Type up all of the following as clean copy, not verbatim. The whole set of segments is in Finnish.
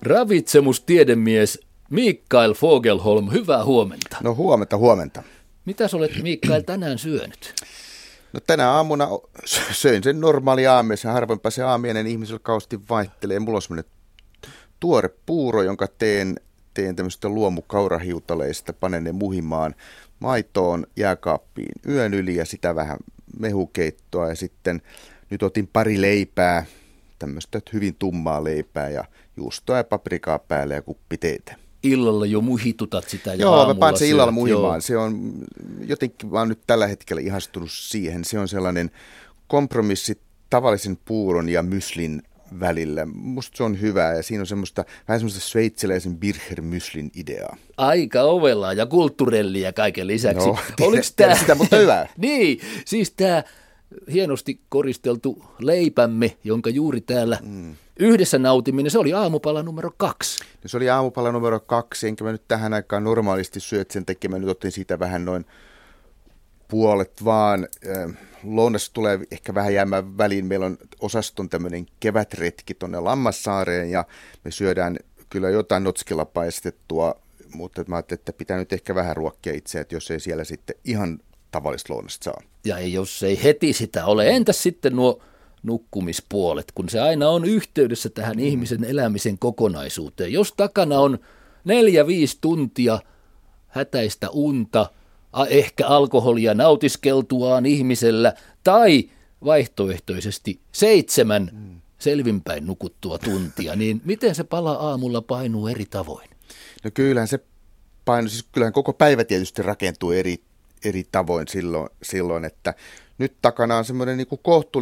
Ravitsemustiedemies Mikael Fogelholm, hyvää huomenta. No huomenta. Mitäs olet, Mikael, tänään syönyt? No tänä aamuna söin sen normaali aamiaisen, harvoinpa se aamiainen ihmisellä kauheasti vaihtelee. Mulla on semmoinen tuore puuro, jonka teen tämmöistä luomukaurahiutaleista, panen ne muhimaan maitoon jääkaappiin yön yli ja sitä vähän mehukeittoa ja sitten nyt otin pari leipää, tämmöistä hyvin tummaa leipää ja juustoa ja paprikaa päälle ja kuppi teetä. Illalla jo muhitutat sitä ja Joo, aamulla mä panen sen illalla syöt, muhimaan. Se on jotenkin, mä oon nyt tällä hetkellä ihastunut siihen. Se on sellainen kompromissi tavallisen puuron ja myslin välillä. Musta se on hyvää ja siinä on vähän semmoista sveitsiläisen Bircher Myslin ideaa. Aika ovelaa ja kulttuurellia kaiken lisäksi. No, Oliko tämä sitä, mutta hyvää. Niin, siis tämä hienosti koristeltu leipämme, jonka juuri täällä yhdessä nautiminen, se oli aamupala numero 2. No, se oli aamupala numero 2, enkä mä nyt tähän aikaan normaalisti syöt sen takia. Mä nyt otin siitä vähän noin puolet vaan. Lounas tulee ehkä vähän jäämään väliin. Meillä on osaston tämmöinen kevätretki tuonne Lammassaareen ja me syödään kyllä jotain notskilla paistettua, mutta mä ajattelin, että pitää nyt ehkä vähän ruokkia itseä, että jos ei siellä sitten ihan tavallista lounasta saa. Ja jos ei heti sitä ole, entäs sitten nuo nukkumispuolet, kun se aina on yhteydessä tähän ihmisen elämisen kokonaisuuteen. Jos takana on 4-5 tuntia hätäistä unta, ehkä alkoholia nautiskeltuaan ihmisellä, tai vaihtoehtoisesti 7 selvinpäin nukuttua tuntia, niin miten se pala aamulla painuu eri tavoin? No kyllähän se painuu, siis kyllähän koko päivä tietysti rakentuu eri tavoin silloin, että nyt takana on semmoinen niin kuin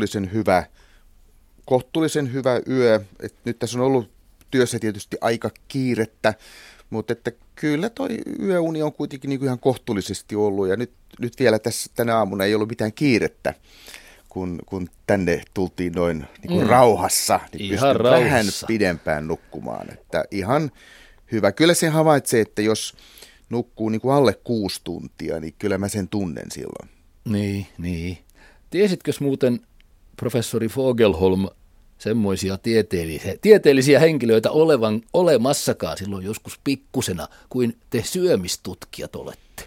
kohtuullisen hyvä yö. Et nyt tässä on ollut työssä tietysti aika kiirettä, mutta että kyllä toi yöuni on kuitenkin niin kuin ihan kohtuullisesti ollut ja nyt vielä tänä aamuna ei ollut mitään kiirettä. Kun tänne tultiin noin niin kuin rauhassa, niin pystyn vähän pidempään nukkumaan. Että ihan hyvä. Kyllä se havaitsee, että jos nukkuu niin kuin alle 6 tuntia, niin kyllä mä sen tunnen silloin. Niin. Tiesitkö muuten, professori Fogelholm, semmoisia tieteellisiä henkilöitä olemassakaan silloin joskus pikkusena, kuin te syömistutkijat olette?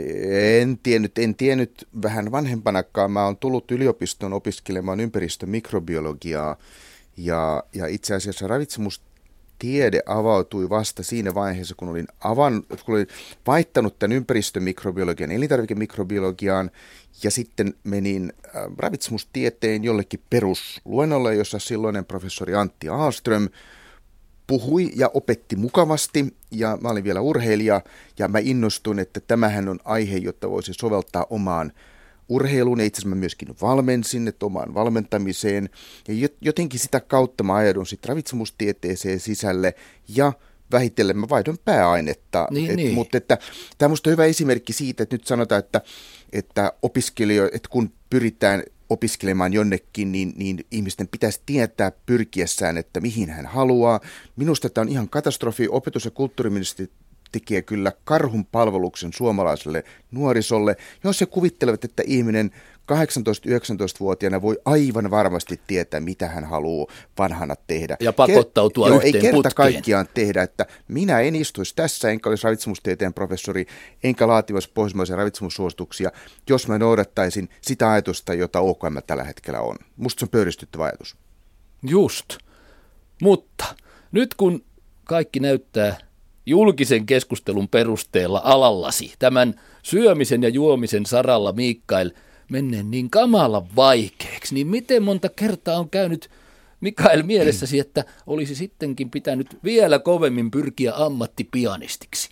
En tiennyt vähän vanhempanakaan. Mä oon tullut yliopistoon opiskelemaan ympäristömikrobiologiaa ja itse asiassa ravitsemustiede avautui vasta siinä vaiheessa, kun olin vaihtanut tämän ympäristömikrobiologian elintarvikemikrobiologiaan ja sitten menin ravitsemustieteen jollekin perusluennolle, jossa silloinen professori Antti Ahlström puhui ja opetti mukavasti ja mä olin vielä urheilija ja mä innostuin, että tämähän on aihe, jota voisi soveltaa omaan urheiluun ja itse asiassa mä myöskin valmensin, että omaan valmentamiseen ja jotenkin sitä kautta mä ajaudun sitten ravitsemustieteeseen sisälle ja vähitellen mä vaihdon pääainetta, mutta että tämä on musta hyvä esimerkki siitä, että nyt sanotaan, että opiskelijoita, että kun pyritään opiskelemaan jonnekin, niin ihmisten pitäisi tietää pyrkiessään, että mihin hän haluaa. Minusta tämä on ihan katastrofi. Opetus- ja kulttuuriministeri tekee kyllä karhun palveluksen suomalaiselle nuorisolle, jos he kuvittelevat, että ihminen 18-19-vuotiaana voi aivan varmasti tietää, mitä hän haluaa vanhana tehdä. Ja pakottautua yhteen putkeen. Ei kerta putkeen. kaikkiaan tehdä, että minä en istuisi tässä, enkä olisi ravitsemustieteen professori, enkä laatimassa pohjoismaisia ravitsemussuosituksia, jos mä noudattaisin sitä ajatusta, jota OKM tällä hetkellä on. Musta se on pöyristyttävä ajatus. Just. Mutta nyt kun kaikki näyttää julkisen keskustelun perusteella alallasi, tämän syömisen ja juomisen saralla, Mikael, menneen niin kamalan vaikeaksi, niin miten monta kertaa on käynyt, Mikael, mielessäsi, että olisi sittenkin pitänyt vielä kovemmin pyrkiä ammattipianistiksi?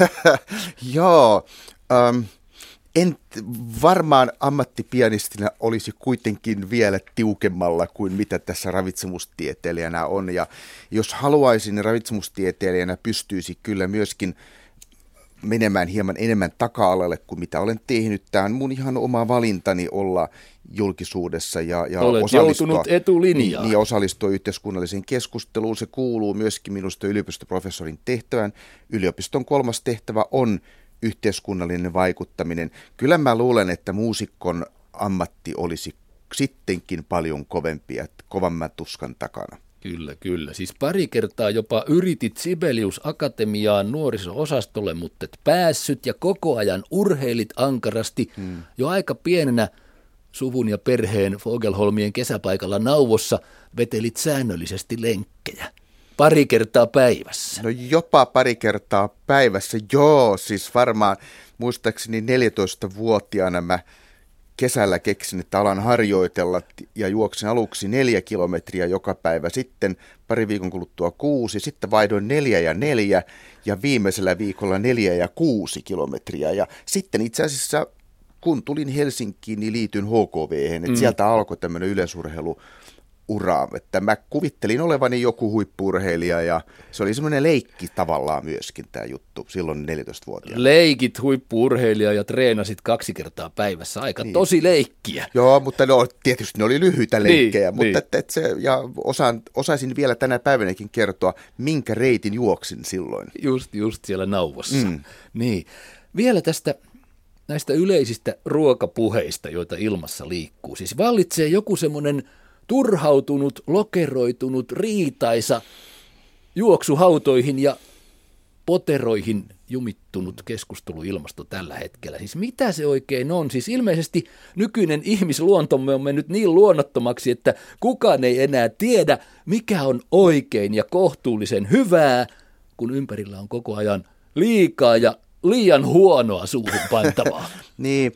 Joo, varmaan ammattipianistina olisi kuitenkin vielä tiukemmalla kuin mitä tässä ravitsemustieteilijänä on. Ja jos haluaisin, niin ravitsemustieteilijänä pystyisi kyllä myöskin menemään hieman enemmän taka-alalle kuin mitä olen tehnyt. Tämä on mun ihan oma valintani olla julkisuudessa ja olet joutunut etulinjaan. Niin, osallistua yhteiskunnalliseen keskusteluun. Se kuuluu myöskin minusta yliopistoprofessorin tehtävään. Yliopiston 3. tehtävä on yhteiskunnallinen vaikuttaminen. Kyllä mä luulen, että muusikon ammatti olisi sittenkin paljon kovempi ja kovamman tuskan takana. Kyllä, kyllä. Siis pari kertaa jopa yritit Sibelius Akatemiaan nuoriso-osastolle, mutta et päässyt ja koko ajan urheilit ankarasti. Jo aika pienenä suvun ja perheen Fogelholmien kesäpaikalla Nauvossa vetelit säännöllisesti lenkkejä. Pari kertaa päivässä. No jopa pari kertaa päivässä, joo, siis varmaan muistaakseni 14-vuotiaana mä kesällä keksin, että alan harjoitella ja juoksin aluksi 4 kilometriä joka päivä, sitten pari viikon kuluttua 6, sitten vaihdoin 4 ja 4 ja viimeisellä viikolla 4 ja 6 kilometriä ja sitten itse asiassa kun tulin Helsinkiin, niin liityin HKV:hen, että sieltä alkoi tämmöinen yleisurheilu uraa, että mä kuvittelin olevani joku huippu-urheilija ja se oli semmoinen leikki tavallaan myöskin tämä juttu silloin 14-vuotiaana. Leikit huippu-urheilija ja treenasit 2 kertaa päivässä, aika tosi leikkiä. Joo, mutta tietysti ne oli lyhyitä leikkejä, mutta ja osaisin vielä tänä päivänäkin kertoa, minkä reitin juoksin silloin. Just siellä Nauvossa. Niin. Vielä näistä yleisistä ruokapuheista, joita ilmassa liikkuu. Siis vallitsee joku semmoinen turhautunut, lokeroitunut, riitaisa, juoksuhautoihin ja poteroihin jumittunut keskusteluilmasto tällä hetkellä. Siis mitä se oikein on? Siis ilmeisesti nykyinen ihmisluontomme on mennyt niin luonnottomaksi, että kukaan ei enää tiedä, mikä on oikein ja kohtuullisen hyvää, kun ympärillä on koko ajan liikaa ja liian huonoa suuhun pantavaa. Niin,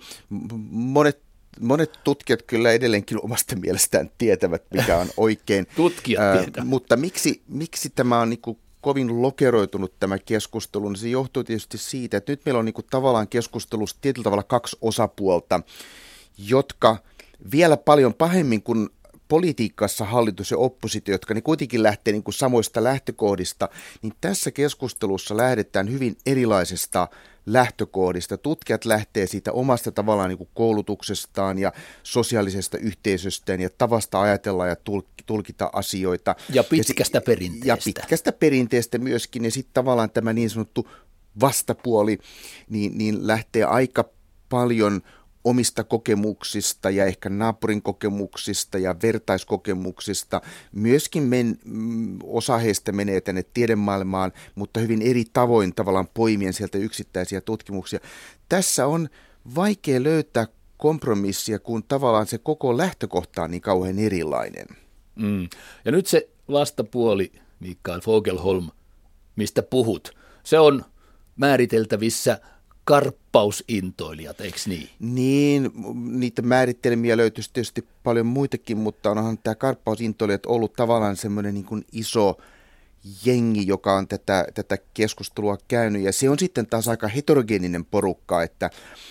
monet tutkijat kyllä edelleenkin omasta mielestään tietävät, mikä on oikein. Tutkijat tietävät. Mutta miksi tämä on niin kuin kovin lokeroitunut tämä keskustelu, niin se johtuu tietysti siitä, että nyt meillä on niin kuin tavallaan keskustelussa tietyllä tavalla 2 osapuolta, jotka vielä paljon pahemmin kuin politiikassa hallitus ja oppositio, jotka niin kuitenkin lähtee niin kuin samoista lähtökohdista, niin tässä keskustelussa lähdetään hyvin erilaisesta lähtökohdista. Tutkijat lähtee siitä omasta tavallaan niin kuin koulutuksestaan ja sosiaalisesta yhteisöstään ja tavasta ajatella ja tulkita asioita. Ja pitkästä perinteestä. Ja pitkästä perinteestä myöskin. Ja sitten tavallaan tämä niin sanottu vastapuoli niin lähtee aika paljon omista kokemuksista ja ehkä naapurin kokemuksista ja vertaiskokemuksista. Myöskin osa heistä menee tänne tiedemaailmaan, mutta hyvin eri tavoin tavallaan poimien sieltä yksittäisiä tutkimuksia. Tässä on vaikea löytää kompromissia, kun tavallaan se koko lähtökohta on niin kauhean erilainen. Ja nyt se vastapuoli, Mikael Fogelholm, mistä puhut, se on määriteltävissä karppausintoilijat, eikö niin? Niin, niitä määrittelemiä löytyisi tietysti paljon muitakin, mutta onhan tämä karppausintoilijat ollut tavallaan semmoinen niin kuin iso jengi, joka on tätä keskustelua käynyt. Ja se on sitten taas aika heterogeeninen porukka, että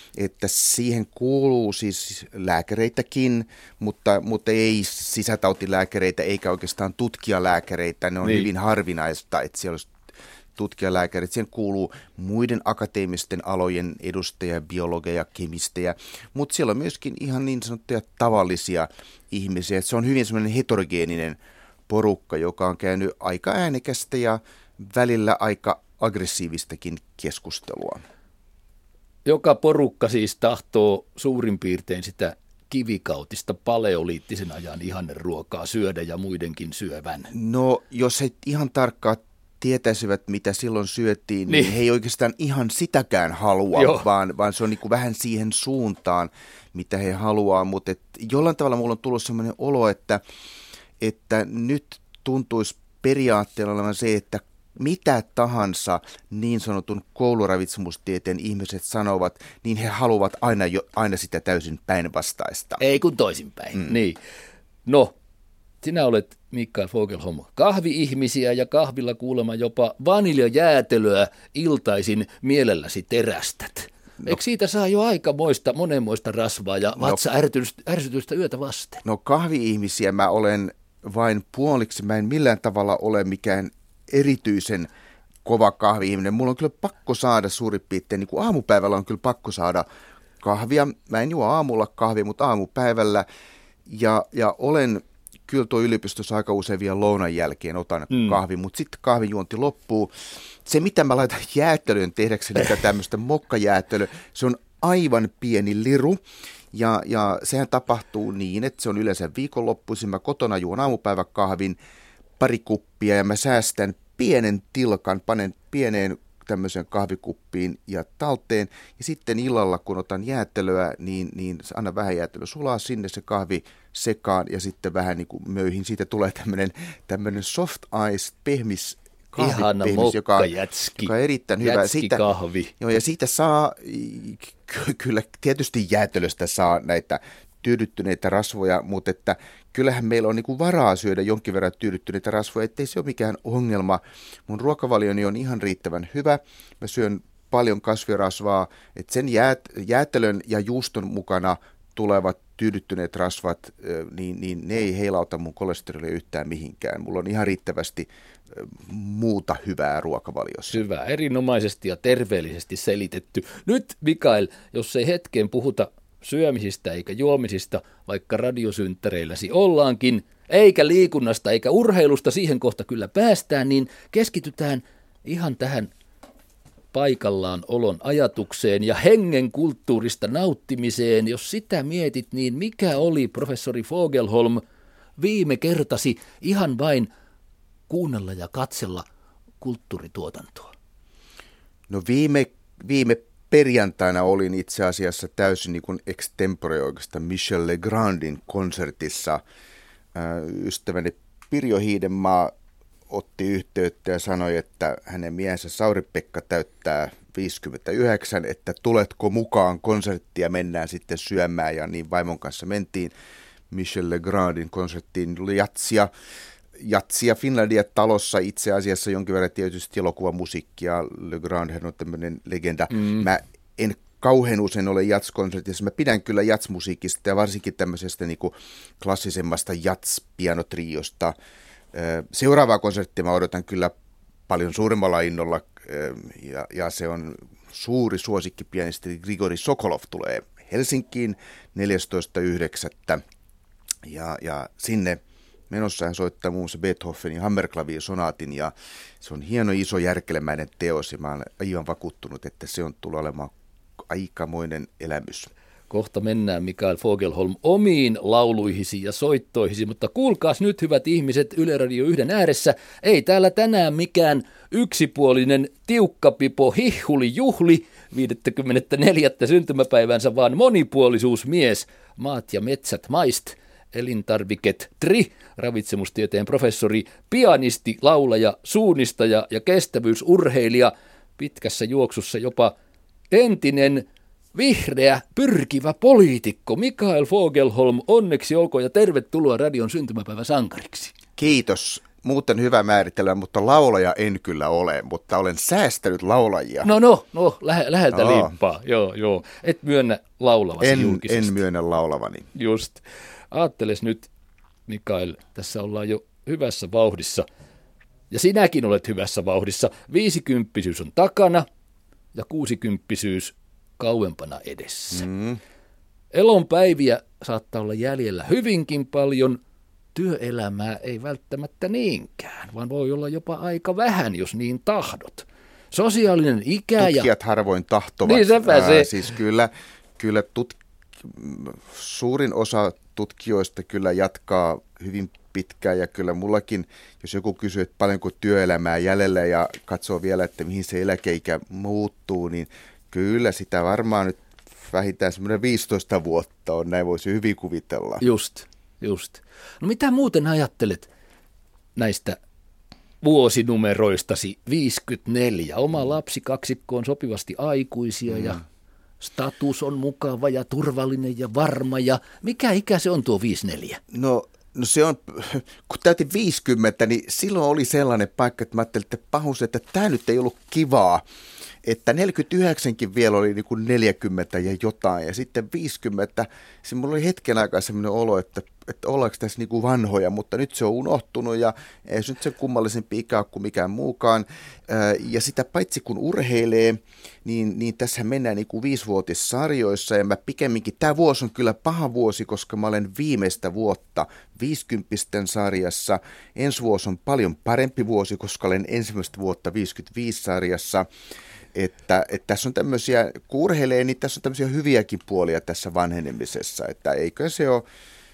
siihen kuuluu siis lääkäreitäkin, mutta ei sisätautilääkäreitä eikä oikeastaan tutkijalääkäreitä. Ne on hyvin harvinaista, että siellä olisi tutkijalääkärit. Siihen kuuluu muiden akateemisten alojen edustajia, biologeja, kemistejä, mutta siellä on myöskin ihan niin sanottuja tavallisia ihmisiä. Se on hyvin semmoinen heterogeeninen porukka, joka on käynyt aika äänekästä ja välillä aika aggressiivistakin keskustelua. Joka porukka siis tahtoo suurin piirtein sitä kivikautista paleoliittisen ajan ihanneruokaa syödä ja muidenkin syövän. No, jos he ihan tarkkaan tietäisivät, mitä silloin syötiin, niin he ei oikeastaan ihan sitäkään halua, vaan se on niin kuin vähän siihen suuntaan, mitä he haluaa. Mutta jollain tavalla mulla on tullut sellainen olo, että nyt tuntuisi periaatteella olevan se, että mitä tahansa niin sanotun kouluravitsemustieteen ihmiset sanovat, niin he haluavat aina sitä täysin päinvastaista. Ei kun toisinpäin, niin. No, sinä olet Mikael Fogelholm kahvi-ihmisiä ja kahvilla kuulemma jopa vaniljajäätelöä iltaisin mielelläsi terästät. No. Eikö siitä saa jo aikamoista, monenmoista rasvaa ja vatsa-ärsytystä yötä vasten? No kahvi-ihmisiä mä olen vain puoliksi. Mä en millään tavalla ole mikään erityisen kova kahvi-ihminen. Mulla on kyllä pakko saada suurin piirtein, niin kuin aamupäivällä on kyllä pakko saada kahvia. Mä en juo aamulla kahvia, mutta aamupäivällä. Ja olen kyllä tuo yliopistossa aika usein vielä lounan jälkeen otan kahvi, mutta sitten kahvijuonti loppuu. Se, mitä mä laitan jäätelöön tehdäkseni tämmöistä mokkajäätelöä, se on aivan pieni liru. Ja sehän tapahtuu niin, että se on yleensä viikonloppuisin. Mä kotona juon aamupäiväkahvin. pari kuppia ja mä säästän pienen tilkan, panen pieneen tämmöiseen kahvikuppiin ja talteen. Ja sitten illalla, kun otan jäätelöä, niin anna vähän jäätelöä sulaa sinne se kahvi sekaan ja sitten vähän niin kuin möyhin. Siitä tulee tämmöinen soft ice, pehmis ihana mokkajätski, joka on erittäin hyvä. Jätskikahvi. Joo, ja siitä saa, kyllä tietysti jäätelöstä saa näitä tyydyttyneitä rasvoja, mutta että kyllähän meillä on niin kuin varaa syödä jonkin verran tyydyttyneitä rasvoja, ettei se ole mikään ongelma. Mun ruokavalioni on ihan riittävän hyvä. Mä syön paljon kasvirasvaa, että sen jäätelön ja juuston mukana tulevat tyydyttyneet rasvat, niin ne ei heilauta mun kolesterolia yhtään mihinkään. Mulla on ihan riittävästi muuta hyvää ruokavaliossa. Hyvä, erinomaisesti ja terveellisesti selitetty. Nyt, Mikael, jos ei hetken puhuta syömisistä eikä juomisista, vaikka radiosynttäreilläsi ollaankin, eikä liikunnasta eikä urheilusta, siihen kohta kyllä päästään, niin keskitytään ihan tähän paikallaan olon ajatukseen ja hengen kulttuurista nauttimiseen. Jos sitä mietit, niin mikä oli professori Fogelholm viime kertasi ihan vain kuunnella ja katsella kulttuurituotantoa? No viime perjantaina olin itse asiassa täysin niin kuin extempore oikeastaan Michel Legrandin konsertissa. Ystäväni Pirjo Hiidenmaa otti yhteyttä ja sanoi, että hänen miehensä Sauri-Pekka täyttää 59, että tuletko mukaan konserttiin ja mennään sitten syömään. Ja niin vaimon kanssa mentiin Michel Legrandin konserttiin, oli jatsia Finlandia talossa itse asiassa jonkin verran tietysti elokuvamusiikkia. Legrand on tämmöinen legenda. Mä en kauhean usein ole jatskonsertissa. Mä pidän kyllä jatsmusiikista ja varsinkin tämmöisestä niin kuin klassisemmasta jats-pianotriosta. Seuraavaa konserttia mä odotan kyllä paljon suuremmalla innolla ja se on suuri suosikkipianisti Grigori Sokolov tulee Helsinkiin 14.9. Ja sinne menossa hän soittaa muun muassa Beethovenin Hammerklavier-sonaatin ja se on hieno iso järkelemäinen teos ja mä olen aivan vakuuttunut, että se on tulee olemaan aikamoinen elämys. Kohta mennään, Mikael Fogelholm, omiin lauluihisi ja soittoihisi, mutta kuulkaas nyt, hyvät ihmiset, Yle Radio 1 ääressä, ei täällä tänään mikään yksipuolinen tiukkapipo hihhuli juhli 54. syntymäpäivänsä, vaan monipuolisuusmies, maat ja metsät maist, elintarviket tri, ravitsemustieteen professori, pianisti, laulaja, suunnistaja ja kestävyysurheilija, pitkässä juoksussa jopa entinen vihreä, pyrkivä poliitikko Mikael Fogelholm, onneksi olkoon ja tervetuloa radion syntymäpäivän sankariksi. Kiitos. Muuten hyvä määritelmä, mutta laulaja en kyllä ole, mutta olen säästänyt laulajia. No, läheltä liippaa. Joo. Et myönnä laulavasi julkisesti. En myönnä laulavani. Just. Aatteles nyt, Mikael, tässä ollaan jo hyvässä vauhdissa. Ja sinäkin olet hyvässä vauhdissa. 50-syys on takana ja 60-syys kauempana edessä. Elonpäiviä saattaa olla jäljellä hyvinkin paljon, työelämää ei välttämättä niinkään, vaan voi olla jopa aika vähän, jos niin tahdot. Sosiaalinen ikä tutkijat harvoin tahtovat. Niin sepä se. Siis kyllä suurin osa tutkijoista kyllä jatkaa hyvin pitkään ja kyllä mullakin, jos joku kysyy, että paljonko työelämää jäljellä ja katsoo vielä, että mihin se eläkeikä muuttuu, niin kyllä sitä varmaan nyt vähintään semmoinen 15 vuotta on, näin voisi hyvin kuvitella. Just. No mitä muuten ajattelet näistä vuosinumeroistasi 54? Oma lapsikaksikko on sopivasti aikuisia ja status on mukava ja turvallinen ja varma. Ja mikä ikä se on tuo 54? No se on, kun täytin 50, niin silloin oli sellainen paikka, että mä ajattelin, että pahus, että tämä nyt ei ollut kivaa. Että 49kin vielä oli niin kuin 40 ja jotain ja sitten 50, siis mulla oli hetken aikaa sellainen olo, että ollaanko tässä niin kuin vanhoja, mutta nyt se on unohtunut ja ei se nyt sen kummallisempi ikä kuin mikään muukaan. Ja sitä paitsi kun urheilee, niin tässä mennään niin kuin 5-vuotissarjoissa ja mä pikemminkin, tämä vuosi on kyllä paha vuosi, koska mä olen viimeistä vuotta 50 sarjassa. Ensi vuosi on paljon parempi vuosi, koska olen ensimmäistä vuotta 55-sarjassa. Että tässä on tämmöisiä, kun urheilee, niin tässä on tämmöisiä hyviäkin puolia tässä vanhenemisessa, että eikö se ole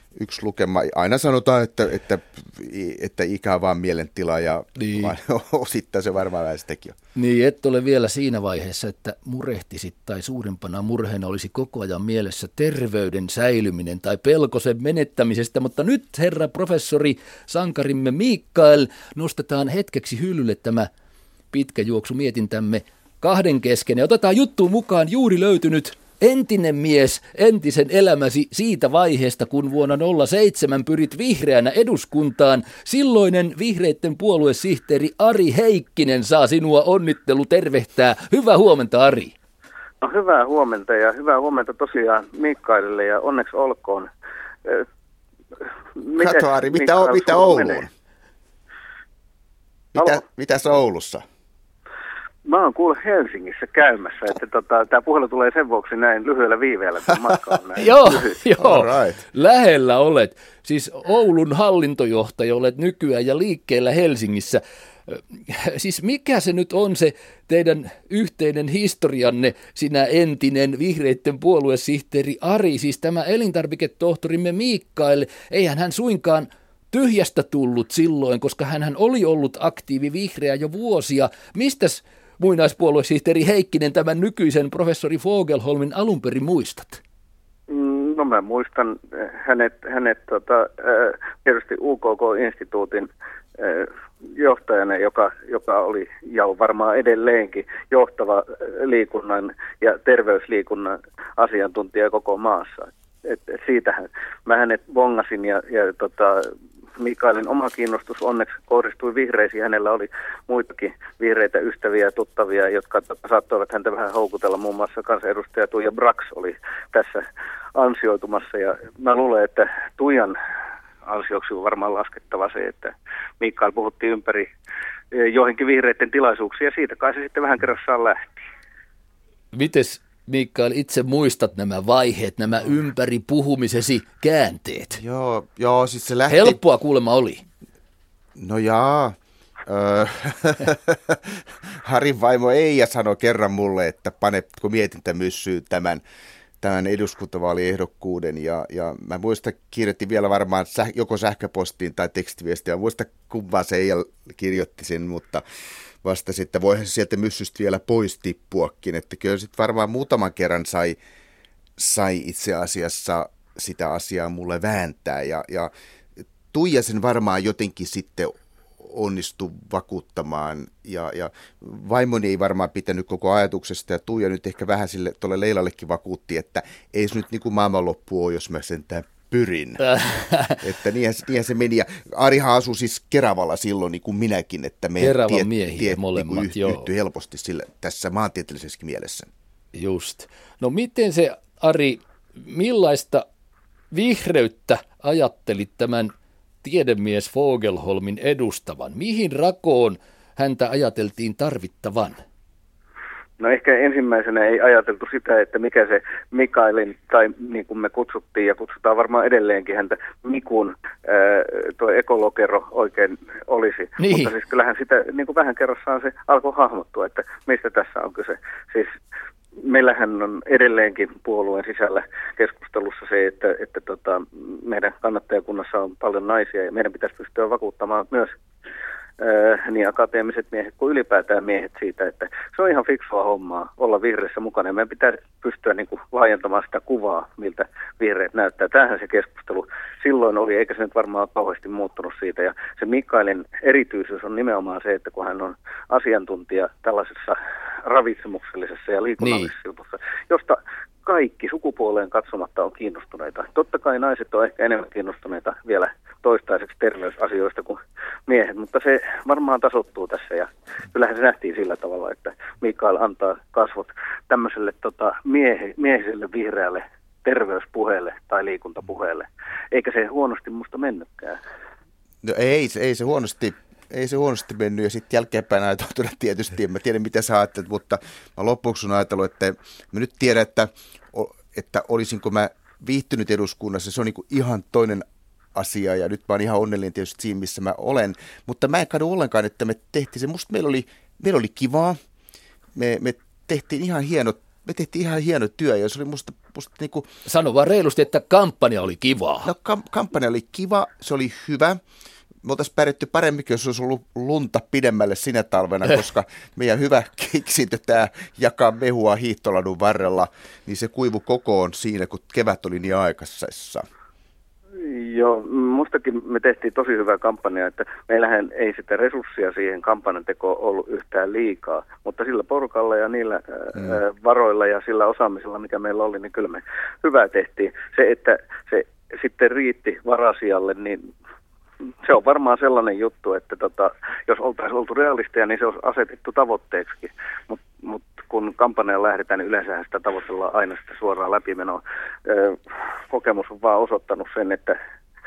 yksi lukema. Aina sanotaan, että ikä on vaan mielentila ja niin. osittain se varmaan vähän sitäkin on. Niin, et ole vielä siinä vaiheessa, että murehtisit tai suurimpana murheena olisi koko ajan mielessä terveyden säilyminen tai pelko sen menettämisestä. Mutta nyt, herra professori sankarimme Mikael, nostetaan hetkeksi hyllylle tämä pitkä juoksu mietintämme kahden kesken ja otetaan juttuun mukaan juuri löytynyt entinen mies, entisen elämäsi siitä vaiheesta, kun vuonna 2007 pyrit vihreänä eduskuntaan. Silloinen vihreitten puoluesihteeri Ari Heikkinen saa sinua onnittelu tervehtää. Hyvää huomenta, Ari. No, hyvää huomenta ja hyvää huomenta tosiaan Mikaelille ja onneksi olkoon. Kato, Ari, mitä Ouluun? Mitäs Oulussa? Mä oon kuullut Helsingissä käymässä, että tämä puhelu tulee sen vuoksi näin lyhyellä viiveellä, kun matka on näin Joo, right. Lähellä olet. Siis Oulun hallintojohtaja olet nykyään ja liikkeellä Helsingissä. Siis mikä se nyt on se teidän yhteinen historianne, sinä entinen vihreitten puoluesihteeri Ari, siis tämä elintarviketohtorimme Mikael, eihän hän suinkaan tyhjästä tullut silloin, koska hänhän oli ollut aktiivi vihreä jo vuosia. Mistäs muinaispuoluesihteeri Heikkinen tämän nykyisen professori Fogelholmin alun perin muistat? No mä muistan hänet tietysti UKK-instituutin johtajana, joka oli ja on varmaan edelleenkin johtava liikunnan ja terveysliikunnan asiantuntija koko maassa. Siitähän mä hänet bongasin ja Mikaelin oma kiinnostus onneksi kohdistui vihreisiin. Hänellä oli muitakin vihreitä ystäviä ja tuttavia, jotka saattoivat häntä vähän houkutella. Muun muassa kansanedustaja Tuija Brax oli tässä ansioitumassa. Ja mä luulen, että Tuijan ansioksi on varmaan laskettava se, että Mikael puhutti ympäri joihinkin vihreiden tilaisuuksia ja siitä kai se sitten vähän kerrassaan lähti. Mites Mikael, itse muistat nämä vaiheet, nämä ympäri puhumisesi käänteet? Joo, siis se lähti. Helppoa kuulemma oli. No jaa. Harin vaimo Eija sanoi kerran mulle, että panetko mietintämyssyyn tämän eduskuntavaaliehdokkuuden ja mä muistan, kirjoitin vielä varmaan joko sähköpostiin tai tekstiviestiä. Mä muistan, kumpaan se Eija kirjoitti sen, mutta vasta sitten voihan se sieltä myssystä vielä pois tippuakin, että kyllä sitten varmaan muutaman kerran sai itse asiassa sitä asiaa mulle vääntää ja Tuija sen varmaan jotenkin sitten onnistui vakuuttamaan ja vaimoni ei varmaan pitänyt koko ajatuksesta ja Tuija nyt ehkä vähän sille tuolle Leilallekin vakuutti, että ei se nyt niin kuin maailmanloppu ole, jos mä sentään pyrin. Että niinhän se meni. Ja Arihan asui siis Keravalla silloin niin kuin minäkin, että meidän Keravan miehiä molemmat, yhtyi helposti sille, tässä maantieteellisessä mielessä. Just. No miten se, Ari, millaista vihreyttä ajattelit tämän tiedemies Fogelholmin edustavan? Mihin rakoon häntä ajateltiin tarvittavan? No ehkä ensimmäisenä ei ajateltu sitä, että mikä se Mikaelin, tai niin kuin me kutsuttiin ja kutsutaan varmaan edelleenkin häntä Mikun, tuo ekologero oikein olisi. Niin. Mutta siis kyllähän sitä niin kuin vähän kerrassaan se alkoi hahmottua, että mistä tässä on kyse. Siis meillähän on edelleenkin puolueen sisällä keskustelussa se, että meidän kannattajakunnassa on paljon naisia ja meidän pitäisi pystyä vakuuttamaan myös niin akateemiset miehet kuin ylipäätään miehet siitä, että se on ihan fiksua hommaa olla vihreissä mukana. Meidän pitää pystyä niin kuin laajentamaan sitä kuvaa, miltä vihreät näyttää. Tämähän se keskustelu silloin oli, eikä se nyt varmaan kauheasti muuttunut siitä. Ja se Mikaelin erityisyys on nimenomaan se, että kun hän on asiantuntija tällaisessa ravitsemuksellisessa ja liikunnallisessa jutussa, josta kaikki sukupuoleen katsomatta on kiinnostuneita. Totta kai naiset on ehkä enemmän kiinnostuneita vielä toistaiseksi terveysasioista kuin miehet, mutta se varmaan tasoittuu tässä ja kyllähän se nähtiin sillä tavalla, että Mikael antaa kasvot tämmöiselle miehiselle vihreälle terveyspuheelle tai liikuntapuheelle, eikä se huonosti musta mennytkään. No ei se huonosti mennyt ja sitten jälkeenpäin ajateltuna tietysti, en mä tiedä mitä sä ajattelet, mutta mä loppuksi on ajatellut, että mä nyt tiedän, että olisinko mä viihtynyt eduskunnassa, se on niinku ihan toinen asia ja nyt mä oon ihan onnellinen tietysti siinä, missä mä olen, mutta mä en kadu ollenkaan, että me tehtiin se, musta meillä oli kivaa, me tehtiin ihan hieno työ ja se oli musta niinku, sano vaan reilusti, että kampanja oli kivaa. No kampanja oli kiva, se oli hyvä. Me oltaisiin pärjätty paremminkin, jos olisi ollut lunta pidemmälle sinä talvena, koska meidän hyvä keksintö tämä jakaa mehua hiihtoladun varrella, niin se kuivui kokoon siinä, kun kevät oli niin aikaisessa. Joo, mustakin me tehtiin tosi hyvää kampanjaa, että meillähän ei sitä resurssia siihen kampanjan tekoon ollut yhtään liikaa, mutta sillä porukalla ja niillä varoilla ja sillä osaamisella, mikä meillä oli, niin kyllä me hyvää tehtiin. Se, että se sitten riitti varasijalle, niin se on varmaan sellainen juttu, että jos oltaisiin oltu realisteja, niin se olisi asetettu tavoitteeksi, mutta kun kampanjaan lähdetään, niin yleensä sitä tavoitellaan aina sitä suoraan läpimenoa. Kokemus on vaan osoittanut sen, että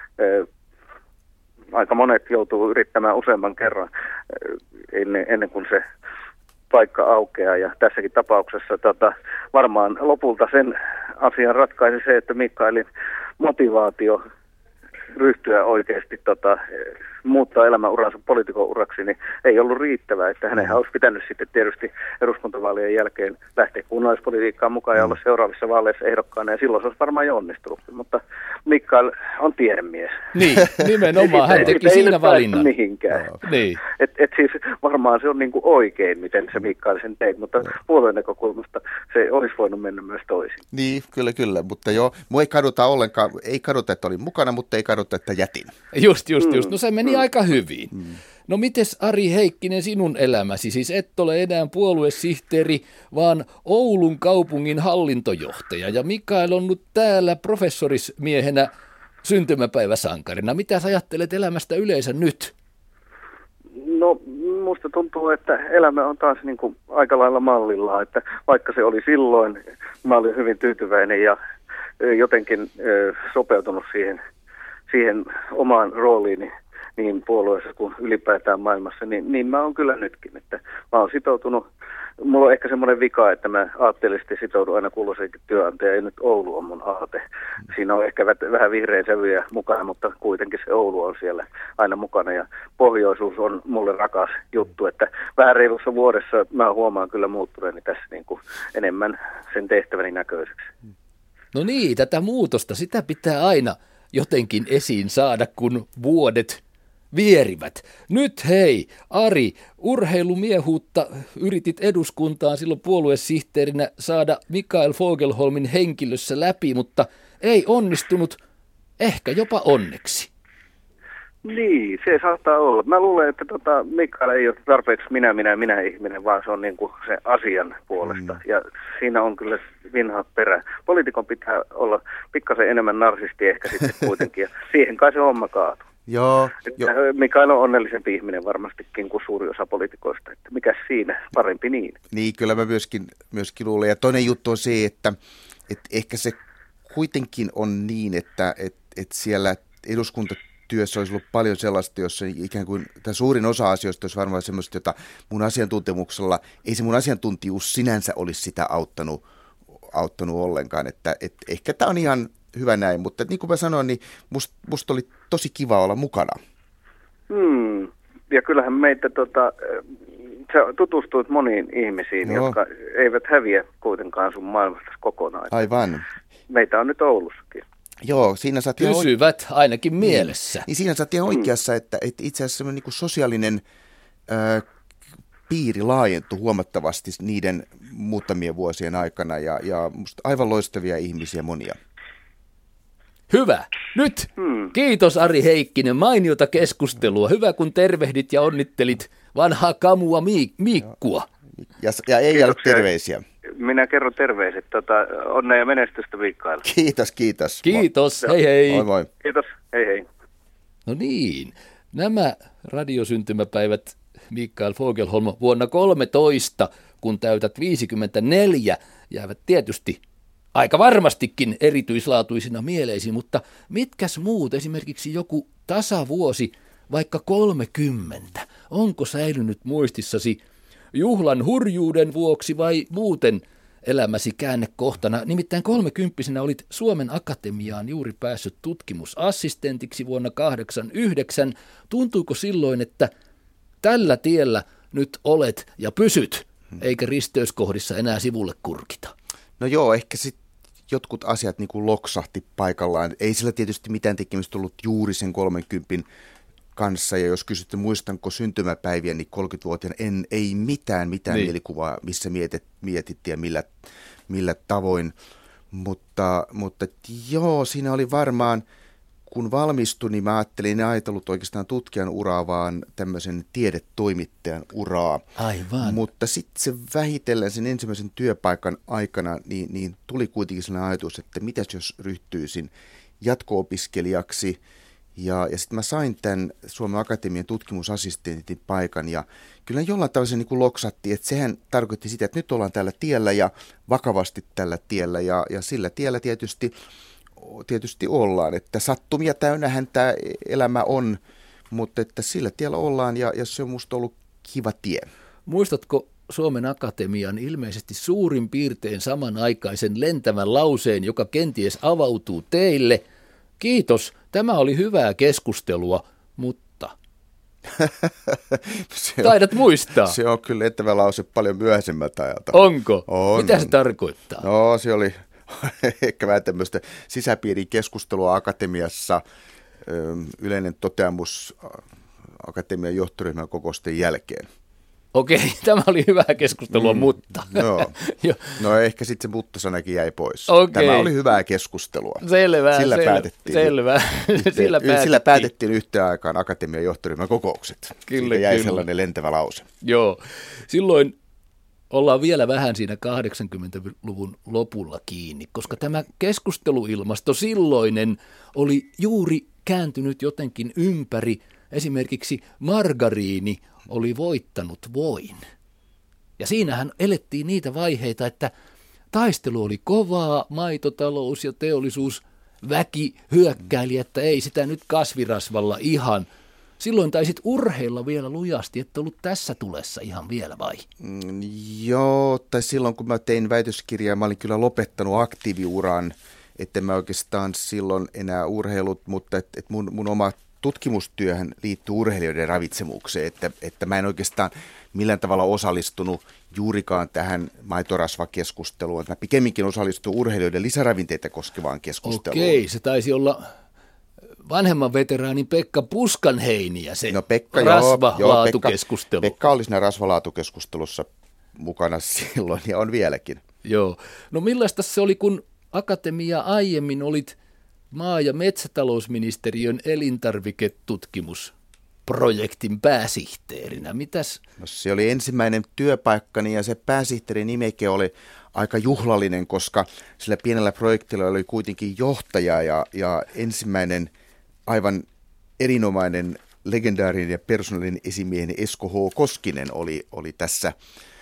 aika monet joutuu yrittämään useamman kerran ennen kuin se paikka aukeaa. Ja tässäkin tapauksessa varmaan lopulta sen asian ratkaisi se, että Mikaelin motivaatio ryhtyä oikeasti muuttaa elämänuransa poliitikon uraksi, niin ei ollut riittävää, että hänenhän olisi pitänyt sitten tietysti eduskuntavaalien jälkeen lähteä kunnallispolitiikkaan mukaan ja olla seuraavissa vaaleissa ehdokkaana, ja silloin se olisi varmaan jo onnistunut, mutta Mikael on tiedemies. Niin, nimenomaan, hän teki siinä valinnan. Mihinkään. Niin. Et siis varmaan se on niin kuin oikein, miten se Mikael sen teit, mutta puolueen näkökulmasta se olisi voinut mennä myös toisin. Niin, kyllä, mutta joo, mua ei kaduta ollenkaan, ei kaduta, että olin mukana, mutta ei kaduta, että jätin. Just. No se meni aika hyvin. No mites Ari Heikkinen sinun elämäsi? Siis et ole enää puoluesihteeri, vaan Oulun kaupungin hallintojohtaja. Ja Mikael on nyt täällä professorismiehenä syntymäpäiväsankarina. Mitä sä ajattelet elämästä yleensä nyt? No musta tuntuu, että elämä on taas niin kuin aika lailla mallilla, että vaikka se oli silloin, mä olin hyvin tyytyväinen ja jotenkin sopeutunut siihen omaan rooliini niin puolueessa kuin ylipäätään maailmassa, niin mä oon kyllä nytkin, että mä oon sitoutunut. Mulla on ehkä semmoinen vika, että mä aatteellisesti sitoudun aina kulloisenkin työnantaja, ja nyt Oulu on mun aate. Siinä on ehkä vähän vihreän sävyjä mukana, mutta kuitenkin se Oulu on siellä aina mukana, ja pohjoisuus on mulle rakas juttu, että vähän reilussa vuodessa mä huomaan kyllä muuttuneeni tässä niin kuin enemmän sen tehtäväni näköiseksi. No niin, tätä muutosta, sitä pitää aina jotenkin esiin saada, kun vuodet vierivät. Nyt hei, Ari, urheilumiehuutta yritit eduskuntaan silloin puoluesihteerinä saada Mikael Fogelholmin henkilössä läpi, mutta ei onnistunut, ehkä jopa onneksi. Niin, se saattaa olla. Mä luulen, että Mikael ei ole tarpeeksi minä ihminen, vaan se on niin kuin se asian puolesta. Ja siinä on kyllä vinha perä. Poliitikon pitää olla pikkasen enemmän narsisti ehkä sitten kuitenkin, ja siihen kai se homma kaatuu. Joo. Mikael on onnellisempi ihminen varmastikin kuin suuri osa poliitikoista, että mikäs siinä, parempi niin. Niin, kyllä mä myöskin luulen. Ja toinen juttu on se, että ehkä se kuitenkin on niin, että siellä eduskuntatyössä olisi ollut paljon sellaista, jossa ikään kuin suurin osa asioista olisi varmaan semmoista, jota mun asiantuntemuksella, ei se mun asiantuntijuus sinänsä olisi sitä auttanut ollenkaan, että ehkä tämä on ihan hyvä näin, mutta niin kuin mä sanoin, niin musta oli tosi kiva olla mukana. Ja kyllähän meitä sä tutustuit moniin ihmisiin, jotka eivät häviä kuitenkaan sun maailmasta kokonaan. Aivan. Meitä on nyt Oulussakin. Joo, siinä sä pysyvät ainakin mielessä. Niin siinä sä oot ihan oikeassa, että itse asiassa semmoinen niin kuin sosiaalinen piiri laajentui huomattavasti niiden muutamien vuosien aikana ja musta aivan loistavia ihmisiä monia. Hyvä. Nyt kiitos Ari Heikkinen, mainiota keskustelua. Hyvä kun tervehdit ja onnittelit vanhaa kamua Miikkua. Ja ei ole terveisiä. Minä kerron terveiset. Onnea ja menestystä Mikael. Kiitos. Kiitos, hei. Moi moi. Kiitos, hei. No niin, nämä radiosyntymäpäivät Mikael Fogelholm vuonna 2013, kun täytät 54, jäävät tietysti aika varmastikin erityislaatuisina mieleisiin, mutta mitkäs muut, esimerkiksi joku tasavuosi, vaikka 30, onko säilynyt muistissasi juhlan hurjuuden vuoksi vai muuten elämäsi käännekohtana? Nimittäin 30-vuotiaana olit Suomen Akatemiaan juuri päässyt tutkimusassistentiksi vuonna 1989. Tuntuiko silloin, että tällä tiellä nyt olet ja pysyt, eikä risteyskohdissa enää sivulle kurkita? No joo, ehkä sitten jotkut asiat niin kuin loksahti paikallaan. Ei sillä tietysti mitään tekemistä tullut juuri sen 30 kanssa, ja jos kysytte muistanko syntymäpäiviä, niin 30-vuotiaana ei mitään niin. Mielikuvaa, missä mietittiin ja millä tavoin. Mutta joo, siinä oli varmaan, kun valmistuin, niin mä en ajatellut oikeastaan tutkijan uraa, vaan tämmöisen tiedetoimittajan uraa. Aivan. Mutta sitten se vähitellen sen ensimmäisen työpaikan aikana, niin tuli kuitenkin sellainen ajatus, että mitäs jos ryhtyisin jatko-opiskelijaksi. Ja sitten mä sain tämän Suomen Akatemian tutkimusassistentin paikan, ja kyllä jollain tavalla se niin kuin loksattiin, että sehän tarkoitti sitä, että nyt ollaan tällä tiellä ja vakavasti tällä tiellä, ja sillä tiellä tietysti ollaan, että sattumia täynnähän tämä elämä on, mutta että sillä tiellä ollaan, ja se on musta ollut kiva tie. Muistatko Suomen Akatemian ilmeisesti suurin piirtein samanaikaisen lentävän lauseen, joka kenties avautuu teille? Kiitos, tämä oli hyvää keskustelua, mutta taidat muistaa. Se on kyllä lentävä lause paljon myöhäisemmältä ajalta. Onko? On. Mitä se tarkoittaa? No se oli ehkä vähän tämmöistä sisäpiirin keskustelua akatemiassa, yleinen toteamus akatemian johtoryhmän kokousten jälkeen. Okei, tämä oli hyvää keskustelua, mutta. No ehkä sitten se mutta-sanakin jäi pois. Okei. Tämä oli hyvää keskustelua. Sillä päätettiin yhteen aikaan akatemian johtoryhmän kokoukset. Kyllä, jäi sellainen lentävä lause. Joo, silloin ollaan vielä vähän siinä 80-luvun lopulla kiinni, koska tämä keskusteluilmasto silloinen oli juuri kääntynyt jotenkin ympäri. Esimerkiksi margariini oli voittanut voin. Ja siinähän elettiin niitä vaiheita, että taistelu oli kovaa, maitotalous ja teollisuus, väki hyökkäili, että ei sitä nyt kasvirasvalla ihan. Silloin taisit urheilla vielä lujasti, että ollut tässä tulessa ihan vielä vai? Joo, tai silloin kun mä tein väitöskirjaa, mä olin kyllä lopettanut aktiiviuran, että mä oikeastaan silloin enää urheilut, mutta et mun oma tutkimustyöhän liittyy urheilijoiden ravitsemukseen, että mä en oikeastaan millään tavalla osallistunut juurikaan tähän maitorasvakeskusteluun. Mä pikemminkin osallistuin urheilijoiden lisäravinteita koskevaan keskusteluun. Okei, se taisi olla vanhemman veteraanin Pekka Puskanheiniä se rasvalaatukeskustelu. Pekka oli siinä rasvalaatukeskustelussa mukana silloin ja on vieläkin. Joo. No millaista se oli, kun akatemia aiemmin olit maa- ja metsätalousministeriön elintarviketutkimusprojektin pääsihteerinä? Mitäs? No, se oli ensimmäinen työpaikkani ja se pääsihteerin nimike oli aika juhlallinen, koska sillä pienellä projektilla oli kuitenkin johtaja ja ensimmäinen aivan erinomainen legendaarinen ja persoonallinen esimieheni Esko H. Koskinen oli tässä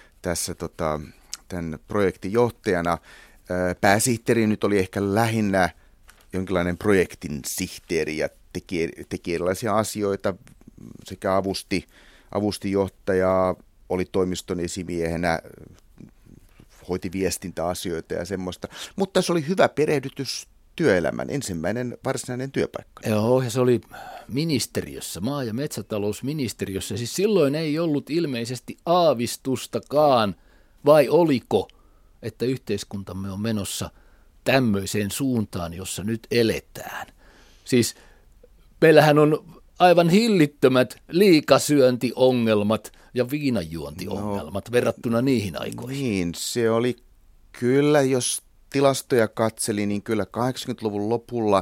tämän projektin johtajana. Pääsihteeri nyt oli ehkä lähinnä jonkinlainen projektin sihteeri ja teki erilaisia asioita sekä avusti johtajaa, oli toimiston esimiehenä, hoiti viestintäasioita ja semmoista. Mutta se oli hyvä perehdytys työelämän, ensimmäinen varsinainen työpaikka. Joo, ja se oli ministeriössä, maa- ja metsätalousministeriössä. Siis silloin ei ollut ilmeisesti aavistustakaan, vai oliko, että yhteiskuntamme on menossa tämmöiseen suuntaan, jossa nyt eletään. Siis meillähän on aivan hillittömät liikasyöntiongelmat ja viinanjuontiongelmat verrattuna niihin aikoihin. Niin, se oli kyllä, jos tilastoja katseli, niin kyllä 80-luvun lopulla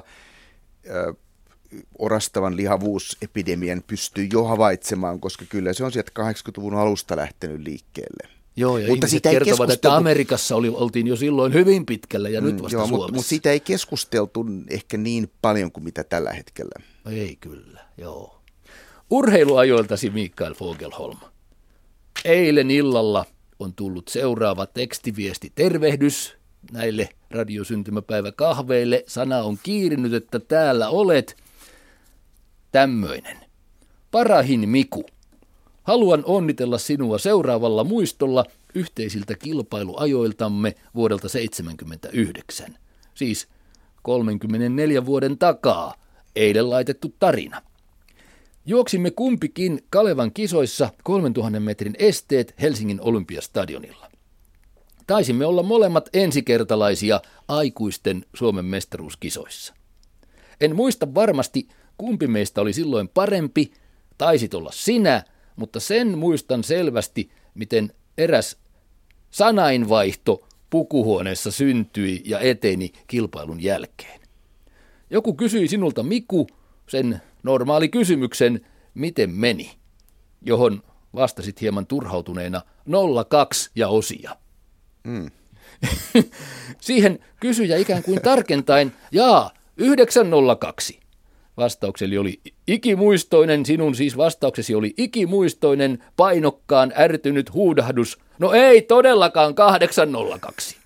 orastavan lihavuusepidemian pystyy jo havaitsemaan, koska kyllä se on sieltä 80-luvun alusta lähtenyt liikkeelle. Joo, ja mutta ihmiset kertovat, että Amerikassa oltiin jo silloin hyvin pitkällä ja nyt vasta Suomessa. Mutta siitä ei keskusteltu ehkä niin paljon kuin mitä tällä hetkellä. Ei kyllä, joo. Urheiluajoiltasi Mikael Fogelholm. Eilen illalla on tullut seuraava tekstiviesti. Tervehdys näille radiosyntymäpäiväkahveille. Sana on kiirinyt, että täällä olet. Tämmöinen. Parahin Miku. Haluan onnitella sinua seuraavalla muistolla yhteisiltä kilpailuajoiltamme vuodelta 1979. Siis 34 vuoden takaa. Eilen laitettu tarina. Juoksimme kumpikin Kalevan kisoissa 3000 metrin esteet Helsingin Olympiastadionilla. Taisimme olla molemmat ensikertalaisia aikuisten Suomen mestaruuskisoissa. En muista varmasti, kumpi meistä oli silloin parempi, taisit olla sinä, mutta sen muistan selvästi, miten eräs sanainvaihto pukuhuoneessa syntyi ja eteni kilpailun jälkeen. Joku kysyi sinulta, Miku, sen normaali kysymyksen, miten meni, johon vastasit hieman turhautuneena 02 ja osia. Siihen kysyjä ikään kuin tarkentaen, 902. Vastaukseni oli ikimuistoinen, sinun siis vastauksesi oli ikimuistoinen, painokkaan ärtynyt huudahdus. No ei todellakaan 802.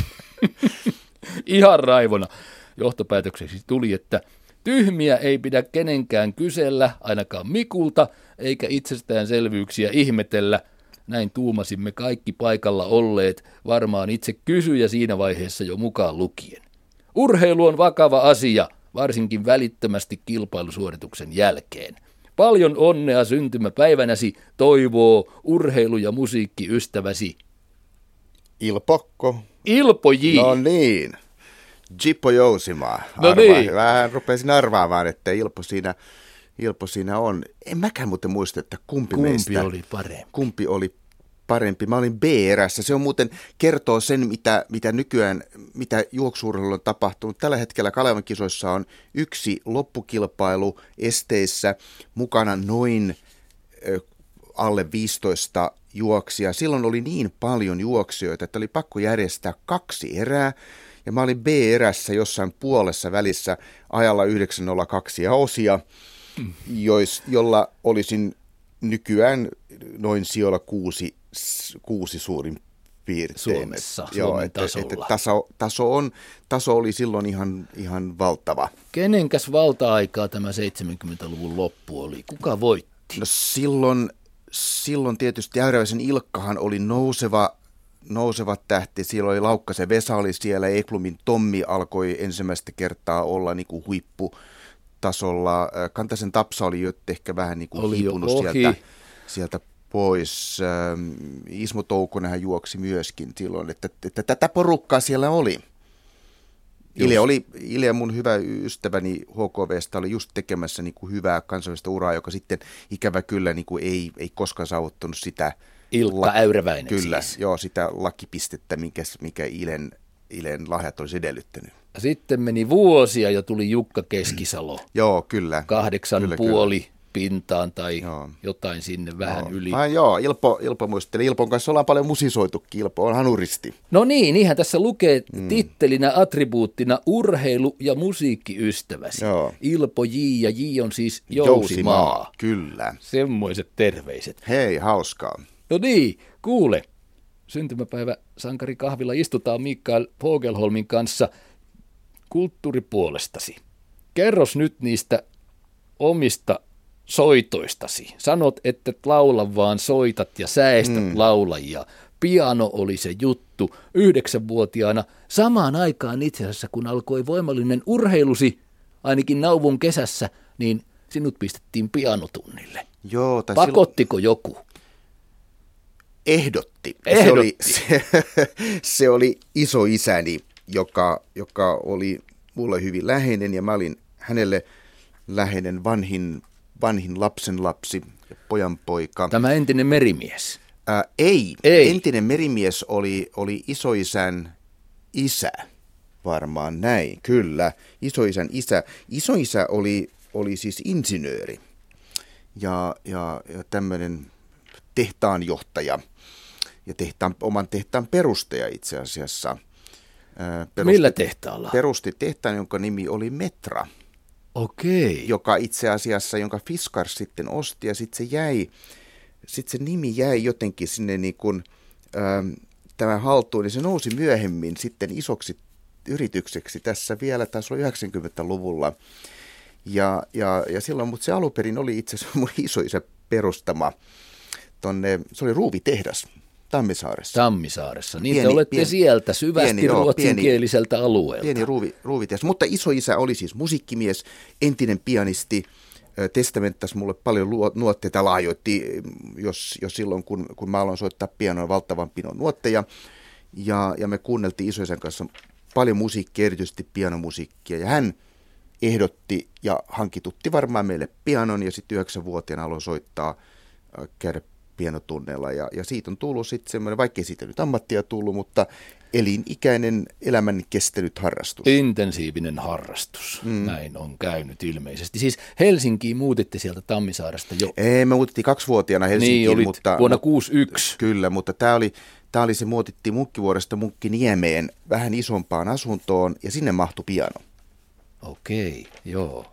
Ihan raivona. Johtopäätökseksi tuli, että tyhmiä ei pidä kenenkään kysellä, ainakaan Mikulta, eikä itsestäänselvyyksiä ihmetellä. Näin tuumasimme kaikki paikalla olleet, varmaan itse kysyjä siinä vaiheessa jo mukaan lukien. Urheilu on vakava asia, varsinkin välittömästi kilpailusuorituksen jälkeen. Paljon onnea syntymäpäivänäsi toivoo urheilu- ja musiikkiystäväsi Ilpokko. Ilpo J. No niin. Jippo Jousimaa. No niin. Vähän rupesin arvaamaan, että Ilpo siinä on. En mäkään muuten muista, että kumpi oli parempi. Kumpi oli parempi. Mä olin B-erässä. Se on muuten kertoo sen, mitä nykyään, mitä juoksu-urheilulla on tapahtunut. Tällä hetkellä Kalevan kisoissa on yksi loppukilpailu esteissä, mukana noin alle 15 juoksijaa. Silloin oli niin paljon juoksijoita, että oli pakko järjestää 2 erää. Ja mä olin B-erässä jossain puolessa välissä ajalla 9.02 ja osia, jolla olisin nykyään noin sijoilla 6 suurin piirtein. Suomessa, Suomen tasolla. Taso oli silloin ihan valtava. Kenenkäs valta-aikaa tämä 70-luvun loppu oli? Kuka voitti? No silloin tietysti Äyräväisen Ilkkahan oli nouseva tähti. Siellä oli Laukkasen Vesa oli siellä, Ekblumin Tommi alkoi ensimmäistä kertaa olla niin kuin huipputasolla. Kantasen Tapsa oli jo ehkä vähän niin kuin hiipunut sieltä pois. Ismo Toukonenhan juoksi myöskin silloin, että tätä porukkaa siellä oli. Ilja mun hyvä ystäväni HKV:stä oli just tekemässä niin kuin hyvää kansainvälistä uraa, joka sitten ikävä kyllä niin kuin ei koskaan saavuttanut sitä Ilkka Äyräväinen kyllä, siis. Joo, sitä lakipistettä, mikä Ilen lahjat olisi edellyttänyt. Sitten meni vuosia ja tuli Jukka Keskisalo. Joo, kyllä. 8,5 pintaan tai jotain sinne vähän yli. Ilpo muisteli. Ilpon kanssa ollaan paljon musisoitukin. Ilpo on hanuristi. No niinhän tässä lukee tittelinä, attribuuttina urheilu- ja musiikkiystäväsi. Joo. Ilpo J ja J on siis Jousimaa. Kyllä. Semmoiset terveiset. Hei, hauskaa. No niin, kuule. Syntymäpäivä Sankari kahvilla istutaan Mikael Fogelholmin kanssa kulttuuripuolestasi. Kerros nyt niistä omista soitoistasi. Sanot, että et laula vaan soitat ja säestät laulajia. Piano oli se juttu 9-vuotiaana. Samaan aikaan itse asiassa, kun alkoi voimallinen urheilusi, ainakin Nauvon kesässä, niin sinut pistettiin pianotunnille. Joo, pakottiko joku? Ehdotti. Se oli isoisäni, joka oli mulle hyvin läheinen ja mä olin hänelle läheinen vanhin lapsenlapsi ja pojanpoika. Tämä entinen merimies? Ei. Entinen merimies oli isoisän isä. Varmaan näin, kyllä. Isoisän isä. Isoisä oli siis insinööri ja tämmöinen tehtaanjohtaja ja oman tehtaan perustaja itse asiassa. Millä tehtaalla? Perusti tehtaan, jonka nimi oli Metra. Okei. Joka itse asiassa, jonka Fiskars sitten osti ja sitten se nimi jäi jotenkin sinne niin kuin tämän haltuun, niin se nousi myöhemmin sitten isoksi yritykseksi tässä vielä, taisi olla 90-luvulla. Ja silloin, mutta se alunperin oli itse asiassa mun isoisä perustama se oli ruuvitehdas Tammisaaressa. Niin te olette sieltä syvästi ruotsinkieliseltä alueelta. Pieni ruuvitehdas, mutta isoisä oli siis musiikkimies, entinen pianisti, testamenttasi mulle paljon nuotteita, lahjoitti, jos silloin kun mä aloin soittaa pianoa valtavan pinon nuotteja. ja me kuunneltiin isoisän kanssa paljon musiikkia, erityisesti pianomusiikkia, ja hän ehdotti ja hankitutti varmaan meille pianon, ja sitten 9-vuotiaana aloin soittaa, käydä pianotunneilla, ja siitä on tullut sitten semmoinen, vaikkei siitä nyt ammattia tullut, mutta elinikäinen elämän kestänyt harrastus. Intensiivinen harrastus, näin on käynyt ilmeisesti. Siis Helsinkiin muutitte sieltä Tammisaaresta jo. Ei, me muutettiin 2-vuotiaana Helsinkiin. Niin, mutta vuonna 1961. Kyllä, mutta tämä oli se, muutittiin Munkkivuoresta Munkkiniemeen vähän isompaan asuntoon, ja sinne mahtui piano. Okei, joo.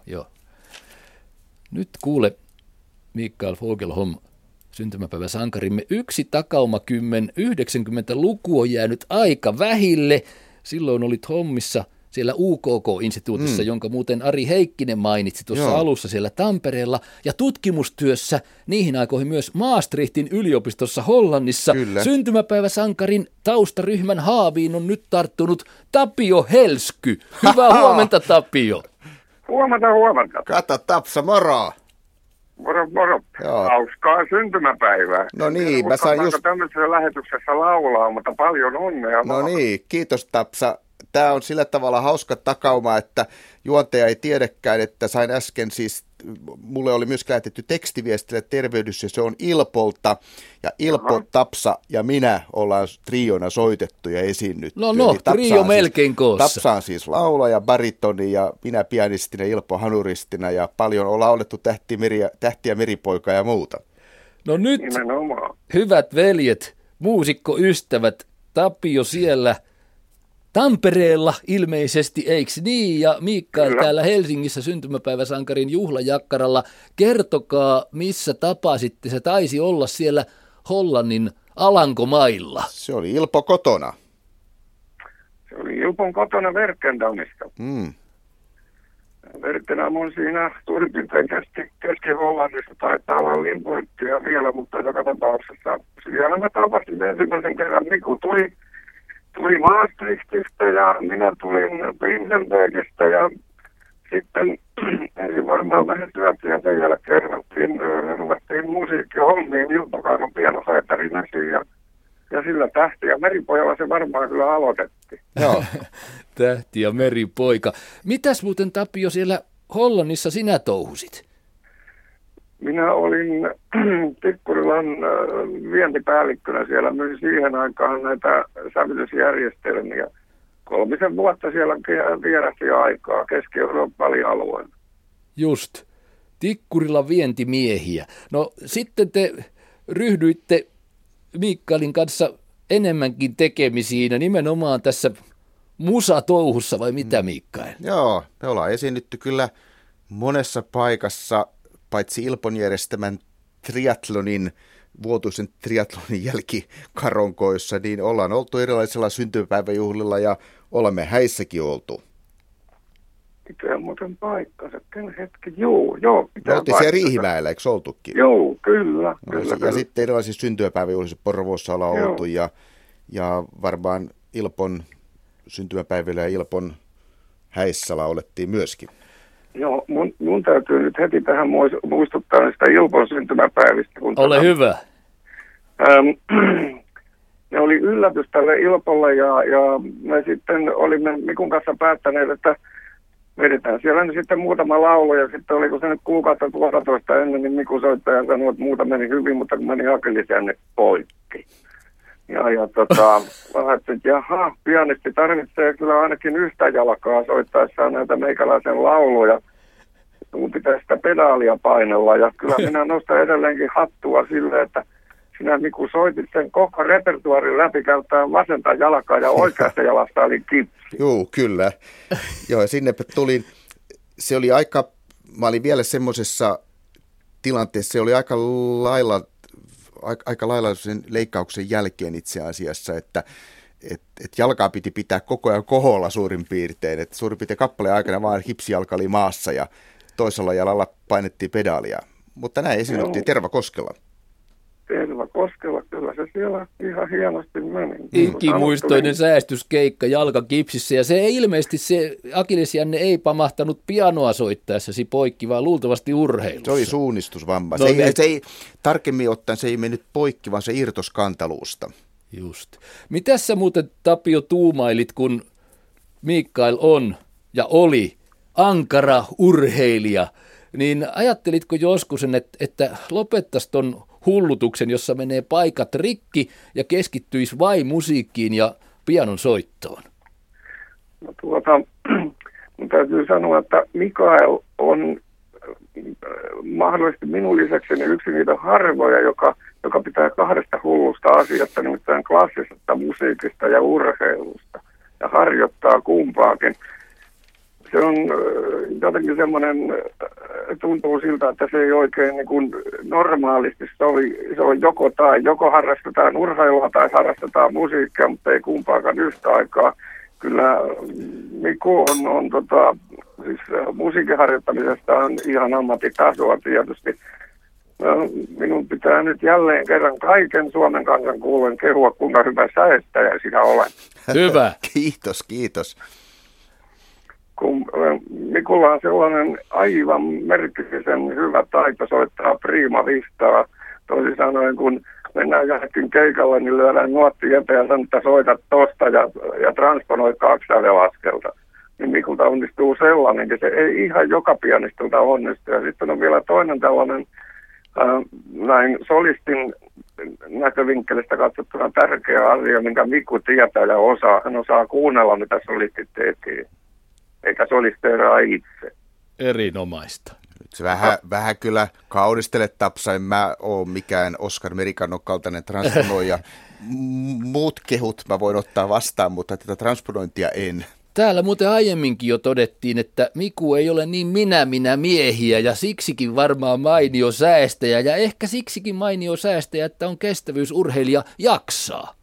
Nyt kuule, Mikael Fogelholm, syntymäpäiväsankarimme, yksi takaumakymmen, 90-luku on jäänyt aika vähille. Silloin olit hommissa siellä UKK-instituutissa, jonka muuten Ari Heikkinen mainitsi tuossa alussa siellä Tampereella, ja tutkimustyössä niihin aikoihin myös Maastrichtin yliopistossa Hollannissa. Kyllä. Syntymäpäiväsankarin taustaryhmän haaviin on nyt tarttunut Tapio Helsky. Hyvää huomenta, Tapio. Huomenta. Kata Tapsa, moro! Moro. Joo. Hauskaa syntymäpäivää. No niin, mä sain just... tämmöisessä lähetyksessä laulaa, mutta paljon onnea. No niin, kiitos Tapsa. Tämä on sillä tavalla hauska takauma, että juontaja ei tiedäkään, että sain äsken siis, mulle oli myös lähetetty tekstiviestille tervehdys, ja se on Ilpolta, ja Ilpo, Tapsa ja minä ollaan triona soitettu ja esiinnytty. No, trio melkein koossa. Tapsa on siis laulaja, baritoni, ja minä pianistina, Ilpo hanuristina, ja paljon on laulettu Tähtiä meripoika ja muuta. No nyt, nimenomaan. Hyvät veljet, muusikkoystävät, Tapio siellä Tampereella ilmeisesti, eikö niin? Ja Mikael täällä Helsingissä syntymäpäiväsankarin juhlajakkaralla. Kertokaa, missä tapasitte. Se taisi olla siellä Hollannin Alankomailla. Se oli Ilpo kotona. Se oli Ilpon kotona Werkendamista. Werkendam on siinä suurin piirtein Keski-Hollannissa, taitaa olla Limpoittia vielä, mutta joka tapauksessa siellä mä tapasin ensimmäisen kerran. Miku tuli Maastrichtista ja minä tulin Pinsenbergistä, ja sitten ei varmaan lähettyäksi, ja sen jälkeen ruvettiin musiikkihommiin Ilpokaivan pianosoittarin esiin, ja sillä Tähti ja meripojalla se varmaan kyllä aloitettiin. Joo. Tähti ja meripoika. Mitäs muuten, Tapio, siellä Hollannissa sinä touhusit? Minä olin Tikkurilan vientipäällikkönä siellä, myin siihen aikaan näitä sävytysjärjestelmiä. 3 vuotta siellä vierähti aikaa Keski-Euroopan alueella. Just, Tikkurilan vientimiehiä. No sitten te ryhdyitte Mikaelin kanssa enemmänkin tekemisiin ja nimenomaan tässä musatouhussa, vai mitä, Mikael? Joo, me ollaan esiinnytty kyllä monessa paikassa, paitsi Ilpon järjestämän vuotuisen triathlonin jälkikaronkoissa, niin ollaan oltu erilaisilla syntymäpäiväjuhlilla ja olemme häissäkin oltu. Pitää muuten paikkansa, hetki, joo. Me oltiin siellä Riihimäellä, eikö oltukin? Joo, kyllä. Ja sitten erilaisissa syntymäpäiväjuhlissa Porvoossa ollaan oltu, ja varmaan Ilpon syntymäpäivillä ja Ilpon häissä laulettiin myöskin. Joo, mun täytyy nyt heti tähän muistuttaa näistä Ilpon syntymäpäivistä. Ole hyvä. Ne oli yllätys tälle Ilpolle, ja me sitten olimme Mikun kanssa päättäneet, että vedetään siellä nyt sitten muutama laulu, ja sitten oliko se nyt kuukautta 12 ennen, niin Miku soittaja sanoi, että muuta meni hyvin, mutta kun meni akillisjänne poikki. Ja mä ajattelin, että jaha, pianisti tarvitsee kyllä ainakin yhtä jalkaa soittaessaan näitä meikäläisen lauluja. Mun pitää sitä pedaalia painella, ja kyllä minä nostan edelleenkin hattua sille, että sinä Miku soitit sen koko repertuaarin läpi käyttäen vasenta jalkaa ja oikeasta jalasta oli kipsi. Joo, kyllä. Joo, ja sinne tulin, se oli mä olin vielä semmoisessa tilanteessa, se oli aika lailla sen leikkauksen jälkeen itse asiassa, että jalkaa piti pitää koko ajan koholla suurin piirtein, että suurin piirtein kappaleen aikana vaan hipsijalka oli maassa ja toisella jalalla painettiin pedaalia, mutta näin esiinnyttiin Tervakoskella. Tervakoskella, kyllä se siellä ihan hienosti meni. Ikimuistoinen säästyskeikka jalka kipsissä, ja se ilmeisesti se akillisjänne ei pamahtanut pianoa soittaessasi poikki, vaan luultavasti urheilussa. Se oli suunnistusvamma. No se ei, tarkemmin ottaen se ei mennyt poikki, vaan se irtos kantaluusta. Just. Mitäs sä muuten, Tapio, tuumailit, kun Mikael on ja oli ankara urheilija, niin ajattelitko joskus, että lopettaisi ton hullutuksen, jossa menee paikat rikki ja keskittyisi vain musiikkiin ja pianon soittoon? No mun täytyy sanoa, että Mikael on mahdollisesti minun lisäkseni yksi niitä harvoja, joka pitää kahdesta hullusta asiasta, nimittäin klassisesta musiikista ja urheilusta, ja harjoittaa kumpaakin. Se on jotenkin semmoinen, tuntuu siltä, että se ei oikein niin kuin normaalisti, se on joko tai, joko harrastetaan urheilua tai harrastetaan musiikkia, mutta ei kumpaakaan yhtä aikaa. Kyllä Miku on siis musiikin harjoittamisesta on ihan ammattitasoa tietysti. Minun pitää nyt jälleen kerran kaiken Suomen kansan kuulen kehua, kuinka hyvä säestäjä sinä olen. Hyvä. Kiitos. Kun Mikulla on sellainen aivan merkillisen hyvä taito soittaa prima vistaa. Toisin sanoen, kun mennään johonkin keikalle, niin lyödään nuotti eteen ja sanon, että soitat tosta ja transponoi 2 sävelaskelta. Niin Mikulta onnistuu sellainenkin. Se ei ihan joka pianistolta onnistu. Ja sitten on vielä toinen tällainen näin solistin näkövinkkelistä katsottuna tärkeä asia, minkä Miku tietää ja osaa. Hän osaa kuunnella, mitä solistit tekee, eikä solisteeraa itse. Erinomaista. Se vähän kyllä kaudistele, Tapsa, en mä ole mikään Oskar Merikannon kaltainen transponoija. Muut kehut mä voin ottaa vastaan, mutta tätä transponointia en. Täällä muuten aiemminkin jo todettiin, että Miku ei ole niin minä miehiä ja siksikin varmaan mainio säästäjä ja ehkä siksikin mainio säästäjä, että on kestävyysurheilija jaksaa.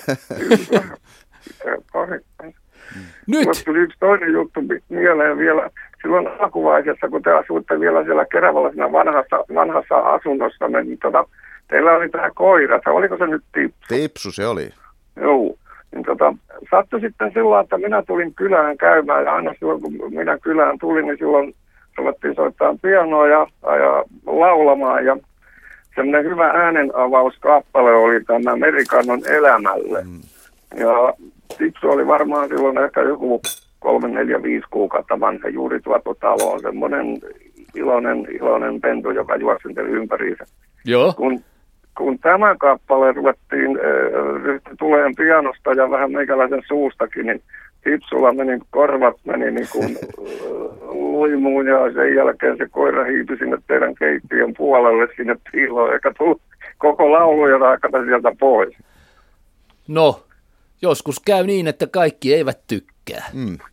Nyt! Mulla tuli yksi toinen juttu mieleen vielä. Silloin alkuvaiheessa, kun te asuitte vielä siellä Keravalla siinä vanhassa asunnossa, niin teillä oli tämä koira. Oliko se nyt Tipsu? Tipsu se oli. Joo. Niin sattui sitten silloin, että minä tulin kylään käymään ja aina silloin, kun minä kylään tulin, niin silloin ruvettiin soittaa pianoa ja laulamaan ja semmoinen hyvä äänenavauskappale oli tämä Merikannon Elämälle. Ja Tipsu oli varmaan silloin ehkä joku 3, 4, 5 kuukautta vanha juuri tuotu taloon. Semmoinen iloinen pentu, joka juoksenteli ympäriinsä. Joo. Kun tämä kappale ruvettiin tuleen pianosta ja vähän meikäläisen suustakin, niin Tipsulla korvat meni niin kuin luimuun ja sen jälkeen se koira hiipyi sinne teidän keittiön puolelle sinne piiloon, eikä tullut koko laulujen aikana sieltä pois. No, joskus käy niin, että kaikki eivät tykkää.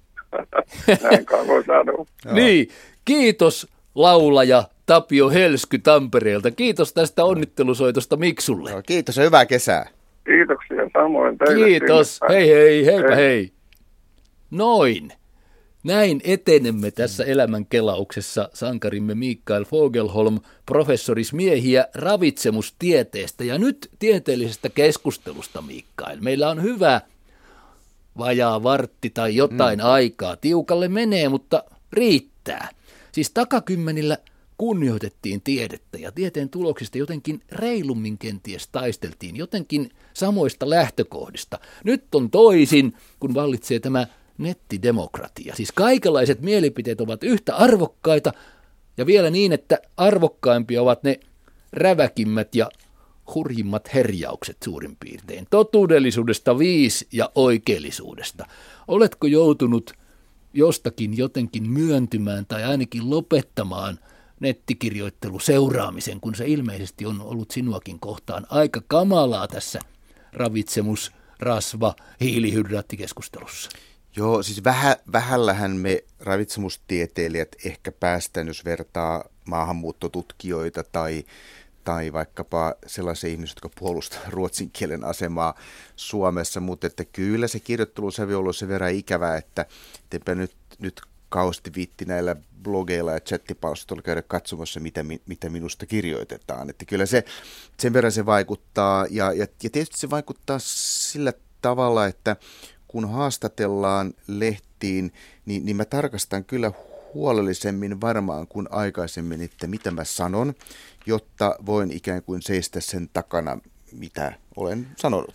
Näin kai voi sanoa. Niin, kiitos laulaja Tapio Helsky Tampereelta. Kiitos tästä onnittelusoitosta Miksulle. No, kiitos ja hyvää kesää. Kiitoksia samoin teille. Kiitos. Hei. Heipä hei. Noin. Näin etenemme tässä elämänkelauksessa sankarimme Mikael Fogelholm, professoris miehiä ravitsemustieteestä. Ja nyt tieteellisestä keskustelusta, Mikael. Meillä on hyvä vajaa vartti tai jotain aikaa. Tiukalle menee, mutta riittää. Siis takakymmenillä kunnioitettiin tiedettä ja tieteen tuloksista jotenkin reilummin kenties taisteltiin, jotenkin samoista lähtökohdista. Nyt on toisin, kun vallitsee tämä nettidemokratia. Siis kaikenlaiset mielipiteet ovat yhtä arvokkaita ja vielä niin, että arvokkaimpia ovat ne räväkimmät ja hurjimmat herjaukset suurin piirtein. Totuudellisuudesta 5 ja oikeellisuudesta. Oletko joutunut jostakin jotenkin myöntymään tai ainakin lopettamaan nettikirjoittelu seuraamisen, kun se ilmeisesti on ollut sinuakin kohtaan aika kamalaa tässä ravitsemus-, rasva-, hiilihydraattikeskustelussa? Joo, siis vähällähän me ravitsemustieteilijät ehkä päästään, jos vertaa maahanmuuttotutkijoita tai vaikkapa sellaisia ihmisiä, jotka puolustavat ruotsin kielen asemaa Suomessa, mutta että kyllä se kirjoittelusävy on ollut sen verran ikävää, että teipä nyt kauheasti viitti näillä blogeilla ja chattipalstoilla käydä katsomassa, mitä minusta kirjoitetaan. Että kyllä sen verran se vaikuttaa ja tietysti se vaikuttaa sillä tavalla, että kun haastatellaan lehtiin, niin mä tarkastan kyllä huolellisemmin varmaan kuin aikaisemmin, että mitä mä sanon, jotta voin ikään kuin seistä sen takana, mitä olen sanonut.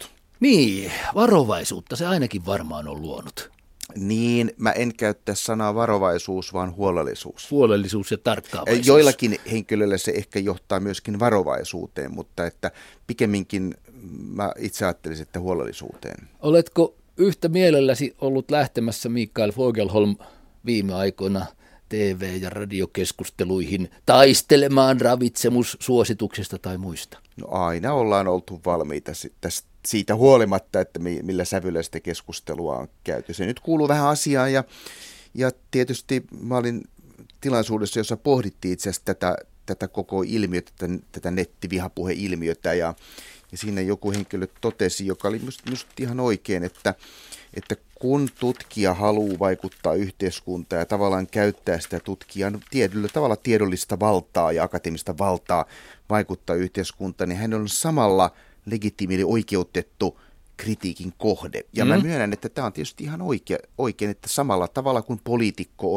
Niin, varovaisuutta se ainakin varmaan on luonut. Niin, mä en käyttää sanaa varovaisuus, vaan huolellisuus. Huolellisuus ja tarkkaavaisuus. Joillakin henkilöillä se ehkä johtaa myöskin varovaisuuteen, mutta että pikemminkin mä itse ajattelisin, että huolellisuuteen. Oletko yhtä mielelläsi ollut lähtemässä Mikael Fogelholm viime aikoina TV- ja radiokeskusteluihin taistelemaan ravitsemussuosituksista tai muista? No aina ollaan oltu valmiita siitä huolimatta, että millä sävyllä sitä keskustelua on käyty. Se nyt kuuluu vähän asiaan ja tietysti mä olin tilaisuudessa, jossa pohdittiin itse asiassa tätä koko ilmiötä, tätä nettivihapuhe-ilmiötä ja siinä joku henkilö totesi, joka oli minusta ihan oikein, että kun tutkija haluaa vaikuttaa yhteiskuntaan ja tavallaan käyttää sitä tutkijan tietyllä tavalla tiedollista valtaa ja akateemista valtaa vaikuttaa yhteiskuntaan, niin hän on samalla legitiimi eli oikeutettu kritiikin kohde. Ja mä myönnän, että tämä on tietysti ihan oikein, että samalla tavalla kuin poliitikko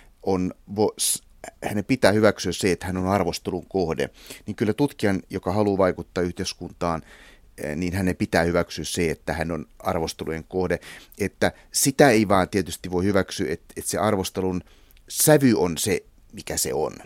hänen pitää hyväksyä se, että hän on arvostelun kohde, niin kyllä tutkijan, joka haluaa vaikuttaa yhteiskuntaan, niin hänen pitää hyväksyä se, että hän on arvostelujen kohde. Että sitä ei vaan tietysti voi hyväksyä, että se arvostelun sävy on se, mikä se on.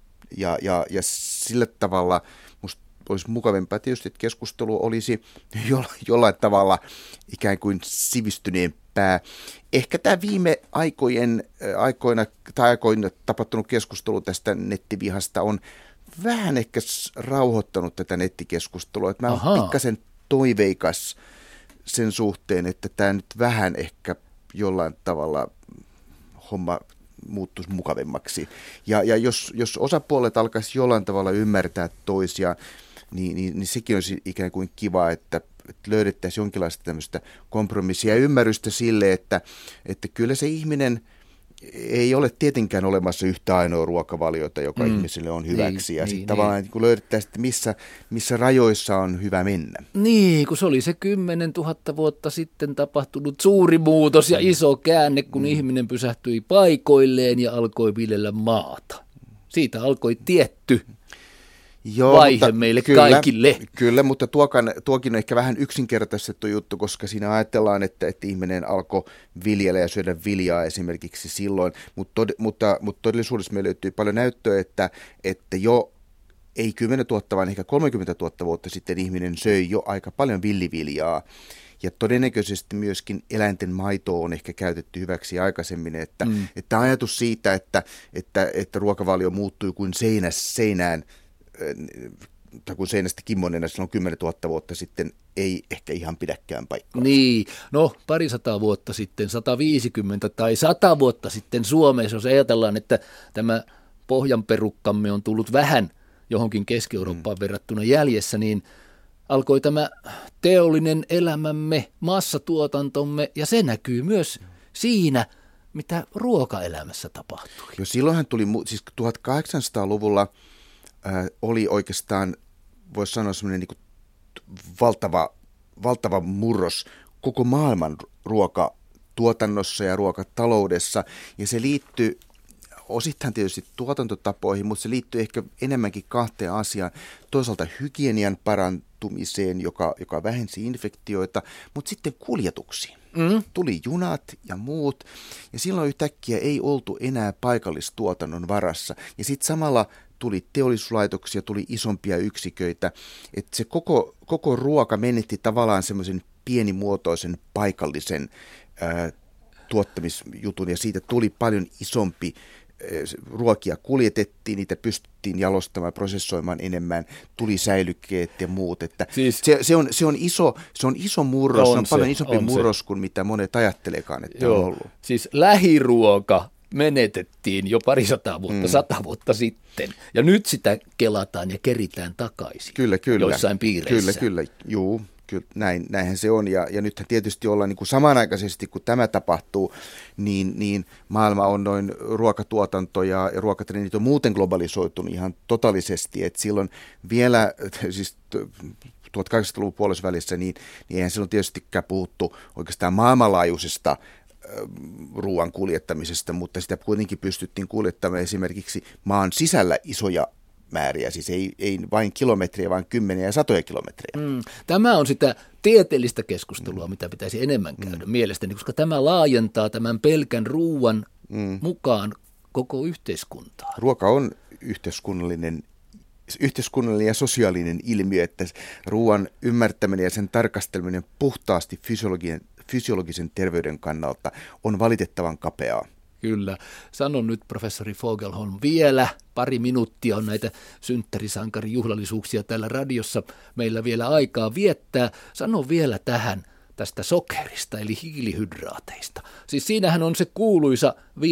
Ja sillä tavalla musta olisi mukavampaa tietysti, että keskustelu olisi jollain tavalla ikään kuin sivistyneempää. Ehkä tämä viime aikoina tapahtunut keskustelu tästä nettivihasta on vähän ehkä rauhoittanut tätä nettikeskustelua. Että mä oon pikkasen toiveikas sen suhteen, että tämä nyt vähän ehkä jollain tavalla homma muuttuisi mukavemmaksi. Ja jos osapuolet alkaisi jollain tavalla ymmärtää toisiaan, niin sekin olisi ikään kuin kiva, että löydettäisiin jonkinlaista tämmöistä kompromissia ja ymmärrystä sille, että kyllä se ihminen ei ole tietenkään olemassa yhtä ainoa ruokavaliota, joka ihmisille on hyväksi. Ja sitten tavallaan kun löydettäisiin, että missä rajoissa on hyvä mennä. Niin, kun se oli se 10 000 vuotta sitten tapahtunut suuri muutos ja iso käänne, kun ihminen pysähtyi paikoilleen ja alkoi viljellä maata. Siitä alkoi tietty vaihe meille kaikille. Kyllä, mutta tuokin on ehkä vähän yksinkertaistettu juttu, koska siinä ajatellaan, että ihminen alkoi viljellä ja syödä viljaa esimerkiksi silloin, mutta todellisuudessa meillä löytyy paljon näyttöä, että jo ei 10 000, vaan ehkä 30 000 vuotta sitten ihminen söi jo aika paljon villiviljaa. Ja todennäköisesti myöskin eläinten maitoa on ehkä käytetty hyväksi aikaisemmin, että ajatus siitä, että ruokavalio muuttui kuin seinään, tai kun seinästä kimmonena silloin 10 000 vuotta sitten, ei ehkä ihan pidäkään paikkaa. Niin, no 200 vuotta sitten, 150 tai 100 vuotta sitten Suomessa, jos ajatellaan, että tämä pohjanperukkamme on tullut vähän johonkin Keski-Eurooppaan verrattuna jäljessä, niin alkoi tämä teollinen elämämme, massatuotantomme, ja se näkyy myös siinä, mitä ruokaelämässä tapahtui. Jo silloinhan tuli, siis 1800-luvulla oli oikeastaan, voisi sanoa, semmoinen niin kuin valtava murros koko maailman ruokatuotannossa ja ruokataloudessa, ja se liittyy osittain tietysti tuotantotapoihin, mutta se liittyy ehkä enemmänkin kahteen asiaan. Toisaalta hygienian parantumiseen, joka vähensi infektioita, mutta sitten kuljetuksiin. Tuli junat ja muut, ja silloin yhtäkkiä ei oltu enää paikallistuotannon varassa. Ja sitten samalla tuli teollisuuslaitoksia, tuli isompia yksiköitä, että se koko ruoka menetti tavallaan semmoisen pienimuotoisen paikallisen tuottamisjutun, ja siitä tuli paljon isompi. Ruokia kuljetettiin, niitä pystyttiin jalostamaan, prosessoimaan enemmän, tuli säilykkeet ja muut. Että siis, se on iso murros, se on paljon isompi murros kuin mitä monet ajatteleekaan, että on ollut. Siis lähiruoka menetettiin jo 200 vuotta, 100 vuotta sitten, ja nyt sitä kelataan ja keritään takaisin. Kyllä. Joissain piireissä. Kyllä, juu. Kyllä, näinhän se on, ja nythän tietysti ollaan niin kuin samanaikaisesti, kun tämä tapahtuu, niin maailma on noin ruokatuotanto ja ruokatrendit on muuten globalisoitunut ihan totaalisesti, että silloin vielä, siis 1800-luvun puolesvälissä, niin eihän silloin tietystikään puhuttu oikeastaan maailmanlaajuisesta ruoan kuljettamisesta, mutta sitä kuitenkin pystyttiin kuljettamaan esimerkiksi maan sisällä isoja määriä, siis ei vain kilometriä, vaan kymmeniä ja satoja kilometriä. Tämä on sitä tieteellistä keskustelua, mitä pitäisi enemmän käydä mielestäni, koska tämä laajentaa tämän pelkän ruuan mukaan koko yhteiskuntaa. Ruoka on yhteiskunnallinen ja sosiaalinen ilmiö, että ruoan ymmärtäminen ja sen tarkasteleminen puhtaasti fysiologisen terveyden kannalta on valitettavan kapeaa. Kyllä. Sanon nyt, professori Fogelholm, vielä pari minuuttia on näitä synttärisankarijuhlallisuuksia täällä radiossa. Meillä vielä aikaa viettää. Sano vielä tästä sokerista, eli hiilihydraateista. Siis siinähän on se kuuluisa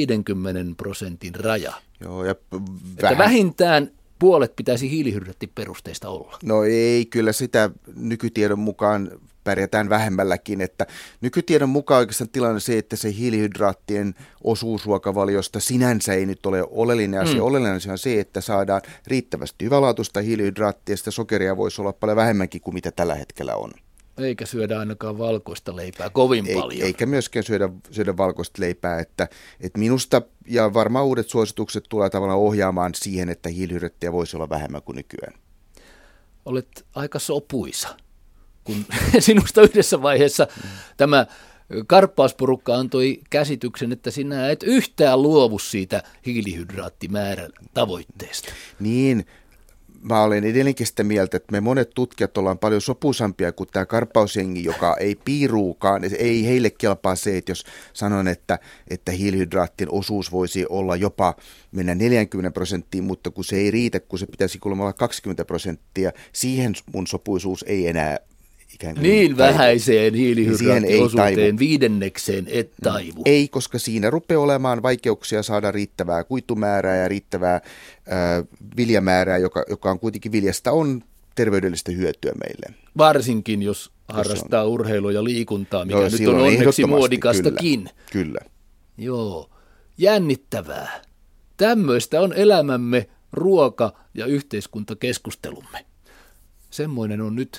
50% raja. Joo, ja että vähintään puolet pitäisi hiilihydraattiperusteista olla. No ei, kyllä sitä nykytiedon mukaan pärjätään vähemmälläkin, että nykytiedon mukaan oikeastaan tilanne se, että se hiilihydraattien osuus ruokavaliosta sinänsä ei nyt ole oleellinen asia. Oleellinen asia on se, että saadaan riittävästi hyvälaatuista hiilihydraattia, sitä sokeria voisi olla paljon vähemmänkin kuin mitä tällä hetkellä on. Eikä syödä ainakaan valkoista leipää kovin paljon. Eikä myöskään syödä valkoista leipää, että minusta ja varmaan uudet suositukset tulee tavallaan ohjaamaan siihen, että hiilihydraattia voisi olla vähemmän kuin nykyään. Olet aika sopuisa, kun sinusta yhdessä vaiheessa tämä karppausporukka antoi käsityksen, että sinä et yhtään luovu siitä hiilihydraattimäärän tavoitteesta. Niin. Mä olen edelleenkin sitä mieltä, että me monet tutkijat ollaan paljon sopuisampia kuin tämä karppausjengi, joka ei piiruukaan. Ei heille kelpaa se, että jos sanon, että hiilihydraattien osuus voisi olla jopa mennä 40%, mutta kun se ei riitä, kun se pitäisi kuulemma olla 20%, siihen mun sopuisuus ei enää ikään kuin niin vähäiseen hiilihydraattiosuuteen viidennekseen et taivu. Ei, koska siinä rupeaa olemaan vaikeuksia saada riittävää kuitumäärää ja riittävää viljamäärää, joka on kuitenkin viljasta on terveydellistä hyötyä meille. Varsinkin, jos harrastaa urheilua ja liikuntaa, mikä nyt on onneksi muodikastakin. Kyllä. Joo, jännittävää. Tämmöistä on elämämme, ruoka- ja yhteiskuntakeskustelumme. Semmoinen on nyt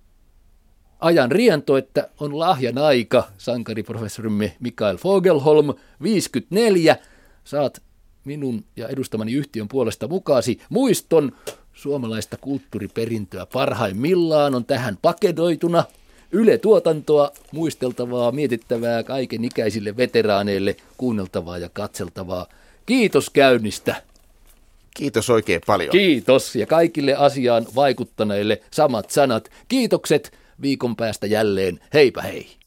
ajan riento, että on lahjan aika, sankariprofessorimme Mikael Fogelholm, 54. Saat minun ja edustamani yhtiön puolesta mukaasi muiston suomalaista kulttuuriperintöä parhaimmillaan on tähän paketoituna. Yle-tuotantoa, muisteltavaa, mietittävää kaiken ikäisille veteraaneille, kuunneltavaa ja katseltavaa. Kiitos käynnistä. Kiitos oikein paljon. Kiitos ja kaikille asiaan vaikuttaneille samat sanat. Kiitokset. Viikon päästä jälleen. Heipä hei.